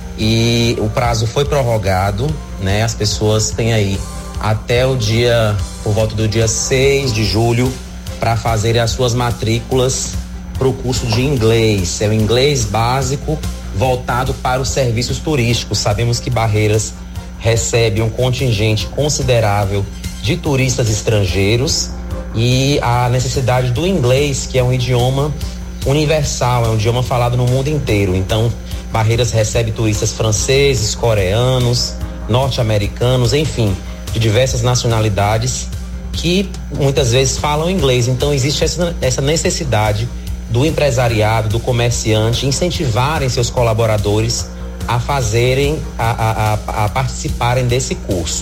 e o prazo foi prorrogado, né? As pessoas têm aí até o dia, por volta do dia seis de julho, para fazerem as suas matrículas para o curso de inglês. É o inglês básico voltado para os serviços turísticos. Sabemos que Barreiras recebe um contingente considerável de turistas estrangeiros e a necessidade do inglês, que é um idioma universal, é um idioma falado no mundo inteiro. Então, Barreiras recebe turistas franceses, coreanos, norte-americanos, enfim, de diversas nacionalidades que muitas vezes falam inglês. Então existe essa, essa necessidade do empresariado, do comerciante incentivarem seus colaboradores a fazerem, a, a, a participarem desse curso.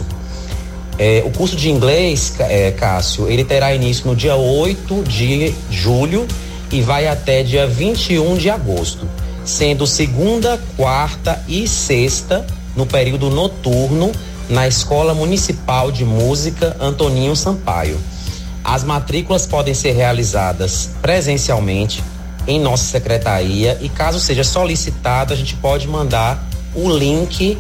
É, o curso de inglês, é, Cássio, ele terá início no dia oito de julho e vai até dia vinte e um de agosto, sendo segunda, quarta e sexta no período noturno na Escola Municipal de Música Antoninho Sampaio. As matrículas podem ser realizadas presencialmente em nossa secretaria e, caso seja solicitado, a gente pode mandar o link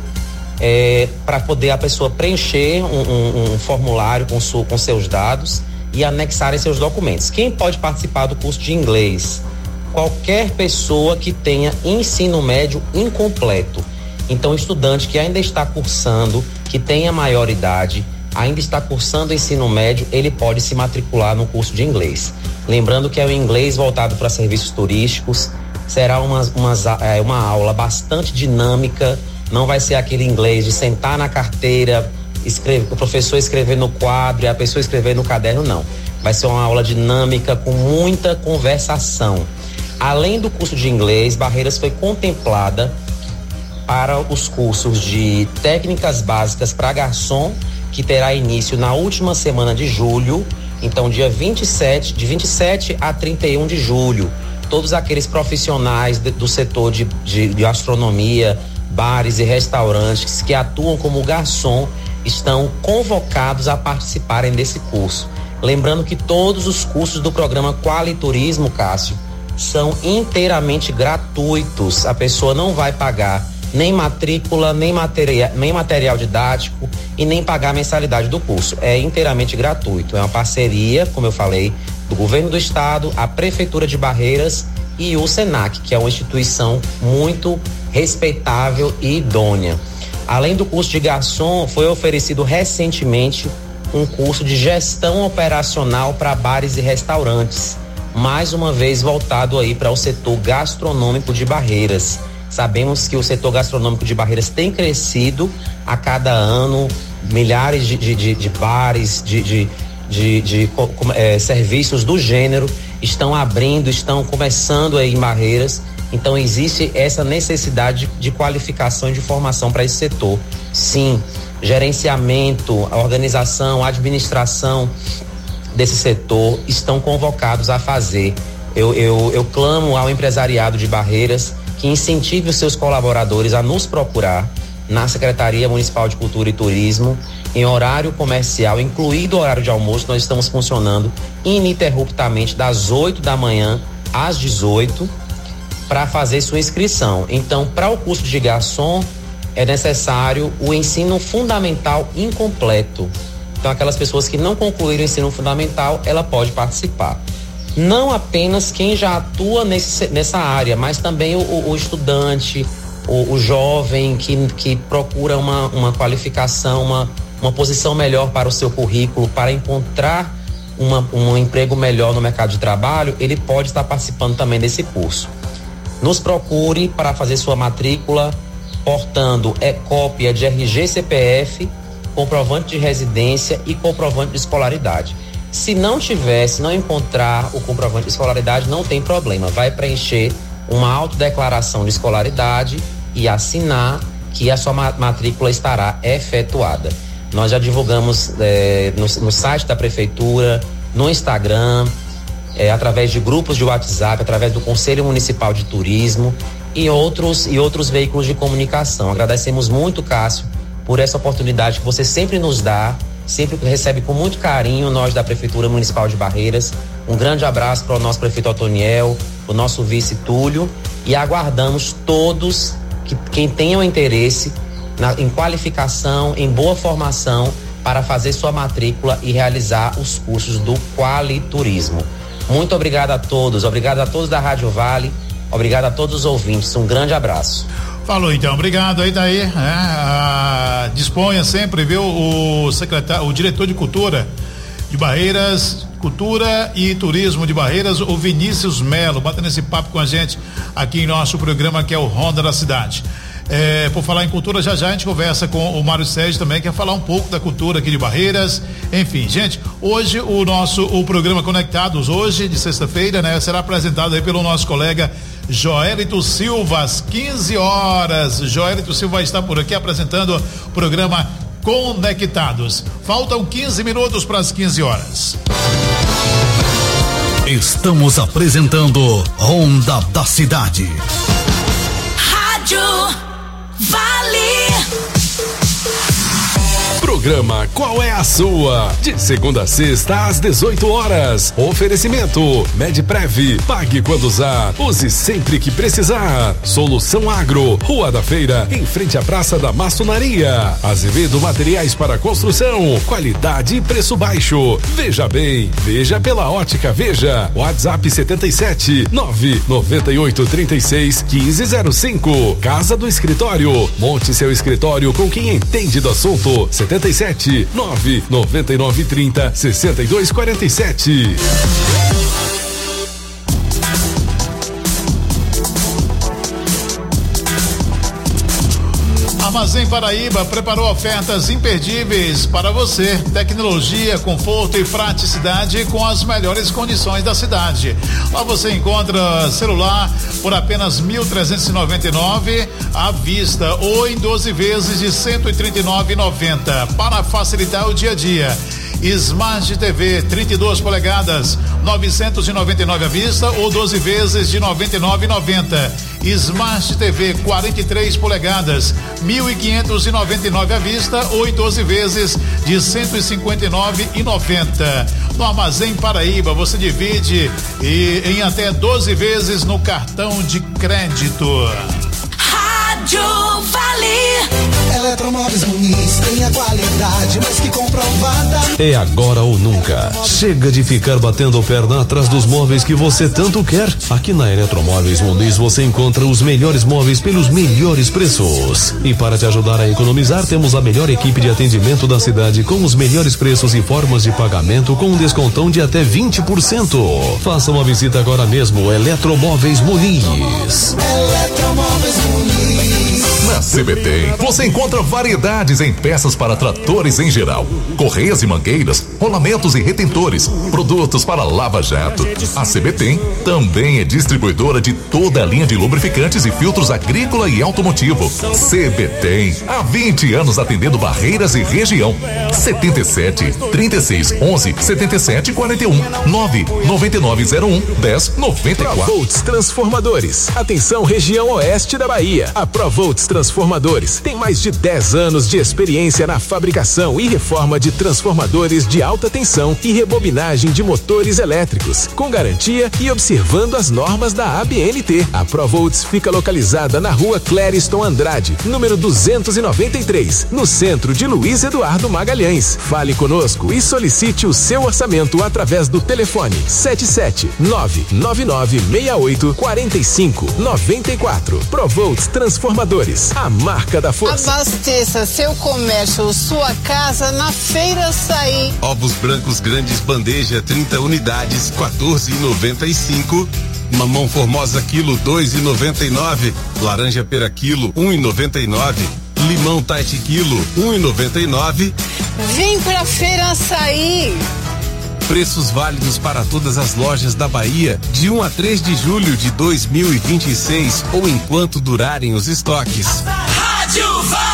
é, para poder a pessoa preencher um, um, um formulário com, su, com seus dados e anexarem seus documentos. Quem pode participar do curso de inglês? Qualquer pessoa que tenha ensino médio incompleto. Então, estudante que ainda está cursando, que tenha maior idade, ainda está cursando ensino médio, ele pode se matricular no curso de inglês. Lembrando que é o inglês voltado para serviços turísticos, será uma, uma, é, uma aula bastante dinâmica, não vai ser aquele inglês de sentar na carteira, escrever, o professor escrever no quadro e a pessoa escrever no caderno, não. Vai ser uma aula dinâmica com muita conversação. Além do curso de inglês, Barreiras foi contemplada para os cursos de técnicas básicas para garçom, que terá início na última semana de julho, então dia vinte e sete, de vinte e sete a trinta e um de julho. Todos aqueles profissionais de, do setor de, de, de gastronomia, bares e restaurantes que atuam como garçom estão convocados a participarem desse curso. Lembrando que todos os cursos do programa Quali Turismo, Cássio, são inteiramente gratuitos. A pessoa não vai pagar nem matrícula, nem material, nem material didático e nem pagar a mensalidade do curso. É inteiramente gratuito. É uma parceria, como eu falei, do governo do estado, a Prefeitura de Barreiras e o SENAC, que é uma instituição muito respeitável e idônea. Além do curso de garçom, foi oferecido recentemente um curso de gestão operacional para bares e restaurantes, mais uma vez voltado aí para o setor gastronômico de Barreiras. Sabemos que o setor gastronômico de Barreiras tem crescido a cada ano, milhares de, de, de, de bares, de, de, de, de é, serviços do gênero estão abrindo, estão começando aí em Barreiras. Então existe essa necessidade de qualificação e de formação para esse setor. Sim, gerenciamento, a organização, a administração desse setor estão convocados a fazer. Eu, eu, eu clamo ao empresariado de Barreiras que incentive os seus colaboradores a nos procurar na Secretaria Municipal de Cultura e Turismo em horário comercial, incluído o horário de almoço. Nós estamos funcionando ininterruptamente das oito da manhã às dezoito para fazer sua inscrição. Então, para o curso de garçom é necessário o ensino fundamental incompleto. Então, aquelas pessoas que não concluíram o ensino fundamental, ela pode participar. Não apenas quem já atua nesse, nessa área, mas também o, o, o estudante, o, o jovem que, que procura uma, uma qualificação, uma, uma posição melhor para o seu currículo, para encontrar uma, um emprego melhor no mercado de trabalho, ele pode estar participando também desse curso. Nos procure para fazer sua matrícula, portando é cópia de R G C P F, comprovante de residência e comprovante de escolaridade. Se não tiver, se não encontrar o comprovante de escolaridade, não tem problema. Vai preencher uma autodeclaração de escolaridade e assinar que a sua matrícula estará efetuada. Nós já divulgamos é, no, no site da Prefeitura, no Instagram, é, através de grupos de WhatsApp, através do Conselho Municipal de Turismo e outros, e outros veículos de comunicação. Agradecemos muito, Cássio, por essa oportunidade que você sempre nos dá, sempre recebe com muito carinho nós da Prefeitura Municipal de Barreiras. Um grande abraço para o nosso prefeito Otoniel, o nosso vice Túlio, e aguardamos todos que quem tenham interesse na, em qualificação, em boa formação para fazer sua matrícula e realizar os cursos do Qualiturismo. Muito obrigado a todos, obrigado a todos da Rádio Vale, obrigado a todos os ouvintes, um grande abraço. Falou então, obrigado aí daí, né? Ah, disponha sempre, viu, o secretário, o diretor de cultura de Barreiras, Cultura e Turismo de Barreiras, o Vinícius Melo, batendo esse papo com a gente aqui em nosso programa que é o Ronda da Cidade. É, por falar em cultura, já já a gente conversa com o Mário Sérgio também, que quer falar um pouco da cultura aqui de Barreiras. Enfim, gente, hoje o nosso, o programa Conectados, hoje de sexta-feira, né, será apresentado aí pelo nosso colega Joelito Silva, às quinze horas. Joelito Silva está por aqui apresentando o programa Conectados. Faltam quinze minutos para as quinze horas. Estamos apresentando Ronda da Cidade. Rádio Vale. Programa Qual é a Sua? De segunda a sexta às dezoito horas. Oferecimento Medprev. Pague quando usar. Use sempre que precisar. Solução Agro. Rua da Feira, em frente à Praça da Maçonaria. Azevedo Materiais para Construção. Qualidade e preço baixo. Veja bem. Veja pela Ótica Veja. WhatsApp setenta e sete nove noventa e oito trinta e seis quinze zero cinco. Casa do Escritório. Monte seu escritório com quem entende do assunto. setenta e sete nove noventa e nove trinta sessenta e dois quarenta e sete. Armazém Paraíba preparou ofertas imperdíveis para você. Tecnologia, conforto e praticidade com as melhores condições da cidade. Lá você encontra celular por apenas mil trezentos e noventa e nove à vista ou em doze vezes de cento e trinta e nove reais e noventa centavos para facilitar o dia a dia. Smart T V trinta e duas polegadas, novecentos e noventa e nove à vista ou doze vezes de noventa e nove reais e noventa centavos. Smart T V quarenta e três polegadas, mil quinhentos e noventa e nove à vista ou em doze vezes de cento e cinquenta e nove reais e noventa centavos. No Armazém Paraíba você divide e em até doze vezes no cartão de crédito. Rádio Vale. Eletromóveis Muniz tem a qualidade mais que comprovada. É agora ou nunca. Chega de ficar batendo perna atrás dos móveis que você tanto quer. Aqui na Eletromóveis Muniz você encontra os melhores móveis pelos melhores preços. E para te ajudar a economizar, temos a melhor equipe de atendimento da cidade com os melhores preços e formas de pagamento com um descontão de até vinte por cento. Faça uma visita agora mesmo. Eletromóveis Muniz. Eletromóveis Muniz. Na C B T você encontra variedades em peças para tratores em geral, correias e mangueiras, rolamentos e retentores, produtos para lava-jato. A C B T também é distribuidora de toda a linha de lubrificantes e filtros agrícola e automotivo. C B T, há vinte anos atendendo Barreiras e região. setenta e sete, trinta e seis, onze, setenta e sete, quarenta e um, nove nove nove zero um, dez noventa e quatro. ProVolts Transformadores. Atenção, região oeste da Bahia. A ProVolts Transformadores tem mais de dez anos de experiência na fabricação e reforma de transformadores de alta tensão e rebobinagem de motores elétricos, com garantia e observando as normas da A B N T. A ProVolts fica localizada na rua Clériston Andrade, número duzentos e noventa e três, no centro de Luiz Eduardo Magalhães. Fale conosco e solicite o seu orçamento através do telefone sete sete nove nove nove seis oito quatro cinco nove quatro. ProVolts Transformadores, a marca da força. Abasteça seu comércio, sua casa na Feira Açaí. Ovos brancos grandes bandeja, trinta unidades, quatorze e noventa e cinco. Mamão formosa quilo, dois e noventa e nove. Laranja pera quilo, um e noventa e nove. Limão Tite quilo, um e noventa e nove. Vem pra Feira Açaí. Preços válidos para todas as lojas da Bahia de um a três de julho de dois mil e vinte e seis ou enquanto durarem os estoques. Rádio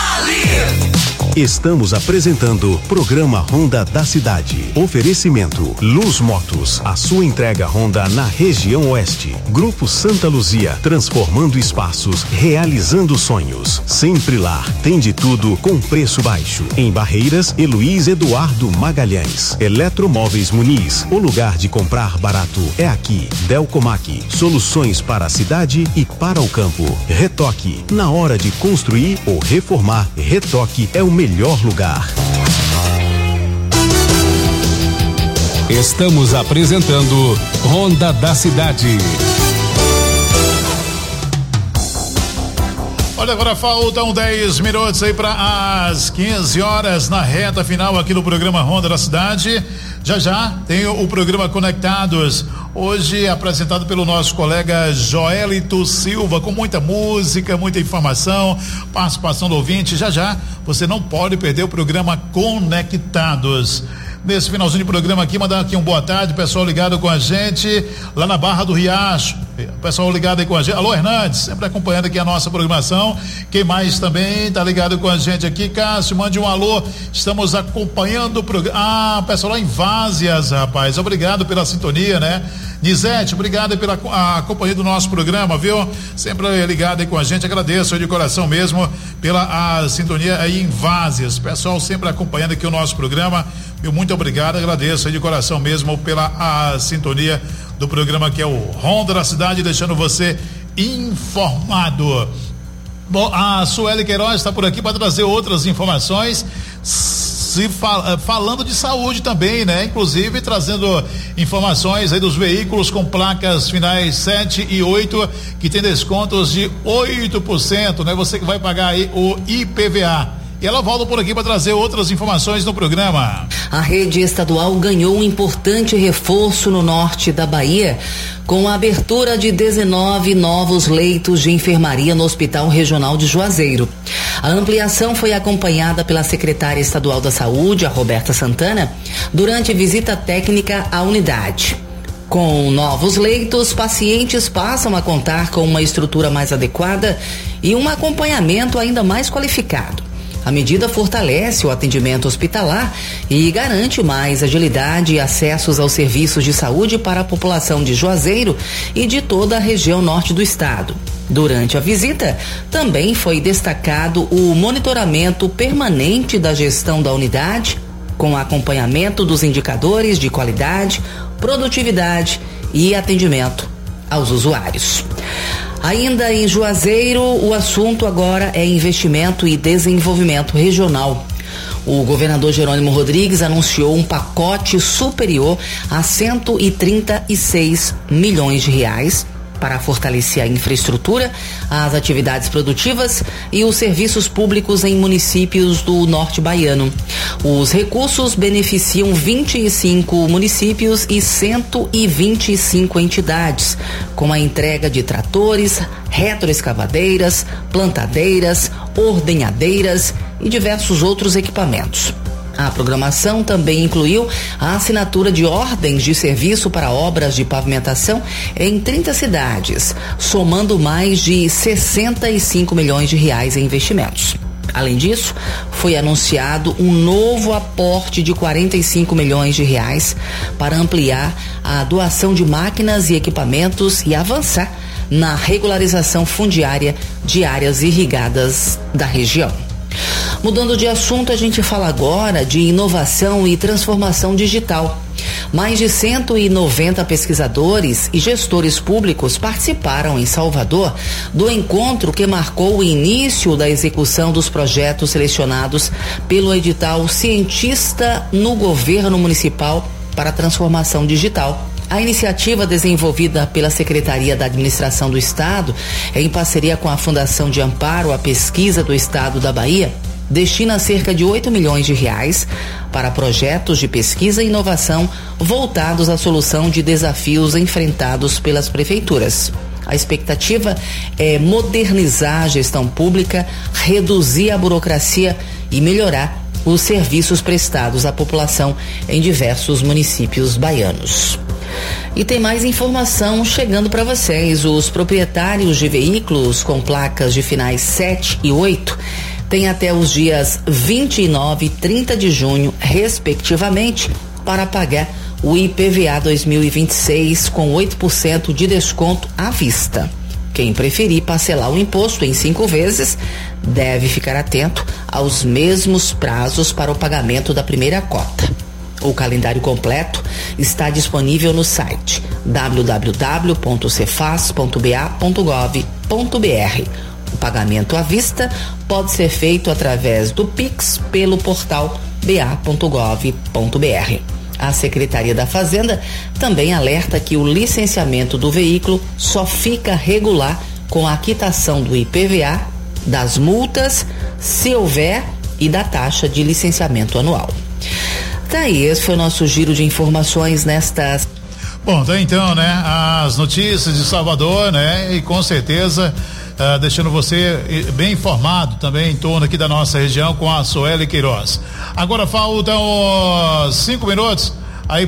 Vale. Estamos apresentando Programa Honda da Cidade. Oferecimento Luz Motos, a sua entrega Honda na região oeste. Grupo Santa Luzia, transformando espaços, realizando sonhos. Sempre lá, tem de tudo com preço baixo. Em Barreiras, Luiz Eduardo Magalhães. Eletromóveis Muniz, o lugar de comprar barato é aqui. Delcomac, soluções para a cidade e para o campo. Retoque, na hora de construir ou reformar, Retoque é o melhor melhor lugar. Estamos apresentando Honda da Cidade. Olha, agora faltam dez minutos aí para as quinze horas na reta final aqui do programa Honda da Cidade. Já já tem o, o programa Conectados, hoje apresentado pelo nosso colega Joelito Silva, com muita música, muita informação, participação do ouvinte. Já já você não pode perder o programa Conectados. Nesse finalzinho de programa aqui, mandar aqui um boa tarde, pessoal ligado com a gente lá na Barra do Riacho, pessoal ligado aí com a gente. Alô, Hernandes, sempre acompanhando aqui a nossa programação. Quem mais também tá ligado com a gente aqui? Cássio, mande um alô, estamos acompanhando o programa. Ah, pessoal lá em Vázias, rapaz, obrigado pela sintonia, né? Nizete, obrigado pela a companhia do nosso programa, viu? Sempre ligado aí com a gente, agradeço aí de coração mesmo pela a sintonia aí em Vázias, pessoal sempre acompanhando aqui o nosso programa, meu muito obrigado, agradeço aí de coração mesmo pela a sintonia do programa que é o Honda da Cidade, deixando você informado. Bom, a Sueli Queiroz está por aqui para trazer outras informações, se fal, falando de saúde também, né? Inclusive trazendo informações aí dos veículos com placas finais sete e oito que tem descontos de oito por cento, né? Você que vai pagar aí o I P V A. E ela volta por aqui para trazer outras informações no programa. A rede estadual ganhou um importante reforço no norte da Bahia, com a abertura de dezenove novos leitos de enfermaria no Hospital Regional de Juazeiro. A ampliação foi acompanhada pela secretária estadual da Saúde, a Roberta Santana, durante visita técnica à unidade. Com novos leitos, pacientes passam a contar com uma estrutura mais adequada e um acompanhamento ainda mais qualificado. A medida fortalece o atendimento hospitalar e garante mais agilidade e acessos aos serviços de saúde para a população de Juazeiro e de toda a região norte do estado. Durante a visita, também foi destacado o monitoramento permanente da gestão da unidade, com acompanhamento dos indicadores de qualidade, produtividade e atendimento aos usuários. Ainda em Juazeiro, o assunto agora é investimento e desenvolvimento regional. O governador Jerônimo Rodrigues anunciou um pacote superior a cento e trinta e seis milhões de reais para fortalecer a infraestrutura, as atividades produtivas e os serviços públicos em municípios do norte baiano. Os recursos beneficiam vinte e cinco municípios e cento e vinte e cinco entidades, com a entrega de tratores, retroescavadeiras, plantadeiras, ordenhadeiras e diversos outros equipamentos. A programação também incluiu a assinatura de ordens de serviço para obras de pavimentação em trinta cidades, somando mais de sessenta e cinco milhões de reais em investimentos. Além disso, foi anunciado um novo aporte de quarenta e cinco milhões de reais para ampliar a doação de máquinas e equipamentos e avançar na regularização fundiária de áreas irrigadas da região. Mudando de assunto, a gente fala agora de inovação e transformação digital. Mais de cento e noventa pesquisadores e gestores públicos participaram em Salvador do encontro que marcou o início da execução dos projetos selecionados pelo edital Cientista no Governo Municipal para a Transformação Digital. A iniciativa, desenvolvida pela Secretaria da Administração do Estado, em parceria com a Fundação de Amparo à Pesquisa do Estado da Bahia, destina cerca de oito milhões de reais para projetos de pesquisa e inovação voltados à solução de desafios enfrentados pelas prefeituras. A expectativa é modernizar a gestão pública, reduzir a burocracia e melhorar os serviços prestados à população em diversos municípios baianos. E tem mais informação chegando para vocês. Os proprietários de veículos com placas de finais sete e oito têm até os dias vinte e nove e trinta de junho, respectivamente, para pagar o I P V A dois mil e vinte e seis com oito por cento de desconto à vista. Quem preferir parcelar o imposto em cinco vezes deve ficar atento aos mesmos prazos para o pagamento da primeira cota. O calendário completo está disponível no site w w w ponto cefaz ponto b a ponto gov ponto b r. O pagamento à vista pode ser feito através do Pix pelo portal b a ponto gov ponto b r. A Secretaria da Fazenda também alerta que o licenciamento do veículo só fica regular com a quitação do I P V A, das multas, se houver, e da taxa de licenciamento anual. Tá aí, esse foi o nosso giro de informações nesta... Bom, tá então, né? As notícias de Salvador, né? E com certeza uh, deixando você bem informado também em torno aqui da nossa região com a Sueli Queiroz. Agora faltam uh, cinco minutos aí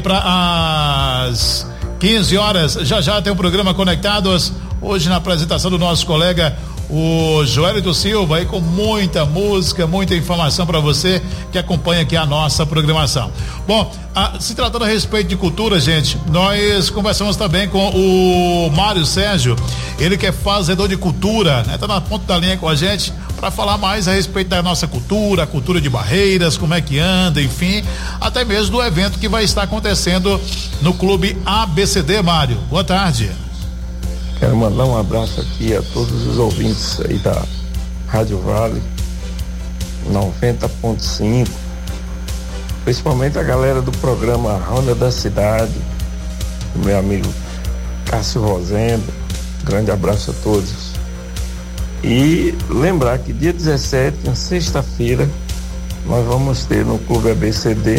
para as quinze horas. Já já tem um programa Conectados hoje na apresentação do nosso colega o Joelito Silva, aí com muita música, muita informação para você que acompanha aqui a nossa programação. Bom, a, se tratando a respeito de cultura, gente, nós conversamos também com o Mário Sérgio, ele que é fazedor de cultura, né? Tá na ponta da linha com a gente para falar mais a respeito da nossa cultura, a cultura de Barreiras, como é que anda, enfim, até mesmo do evento que vai estar acontecendo no Clube A B C D. Mário, boa tarde. Quero mandar um abraço aqui a todos os ouvintes aí da Rádio Vale noventa ponto cinco, principalmente a galera do programa Ronda da Cidade, o meu amigo Cássio Rosendo, grande abraço a todos. E lembrar que dia dezessete, na sexta-feira, nós vamos ter no Clube A B C D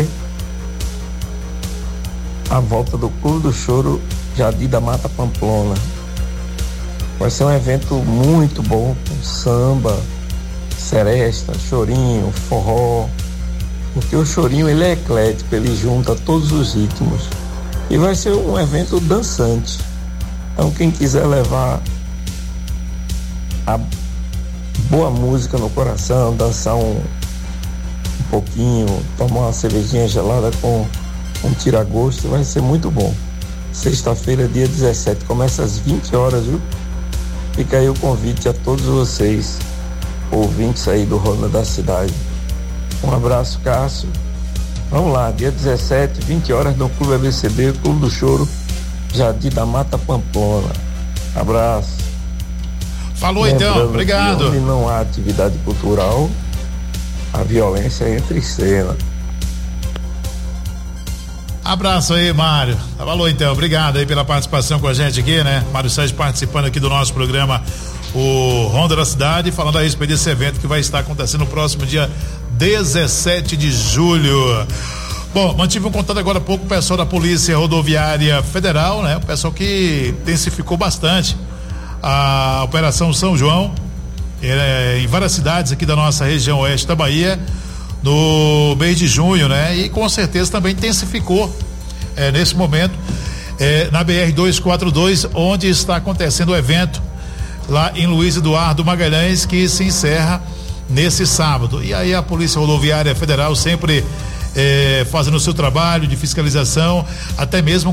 a volta do Clube do Choro Jardim da Mata Pamplona. Vai ser um evento muito bom, com samba, seresta, chorinho, forró, porque o chorinho ele é eclético, ele junta todos os ritmos e vai ser um evento dançante. Então quem quiser levar a boa música no coração, dançar um, um pouquinho, tomar uma cervejinha gelada com um tira-gosto, vai ser muito bom. Sexta-feira, dia dezessete, começa às vinte horas, viu? Fica aí o convite a todos vocês, ouvintes aí do Ronda da Cidade. Um abraço, Cássio. Vamos lá, dia dezessete, vinte horas, no Clube A B C D, Clube do Choro, Jardim da Mata Pamplona. Abraço. Falou então, obrigado. Onde não há atividade cultural, a violência entra em cena. Abraço aí, Mário. Falou então, obrigado aí pela participação com a gente aqui, né? Mário Sérgio participando aqui do nosso programa, o Ronda da Cidade, falando a respeito desse evento que vai estar acontecendo no próximo dia dezessete de julho. Bom, mantive um contato agora há pouco com o pessoal da Polícia Rodoviária Federal, né? O pessoal que intensificou bastante a Operação São João é, em várias cidades aqui da nossa região oeste da Bahia no mês de junho, né? E com certeza também intensificou é, nesse momento é, na B R duzentos e quarenta e dois, onde está acontecendo o evento lá em Luiz Eduardo Magalhães, que se encerra nesse sábado. E aí a Polícia Rodoviária Federal sempre é, fazendo o seu trabalho de fiscalização, até mesmo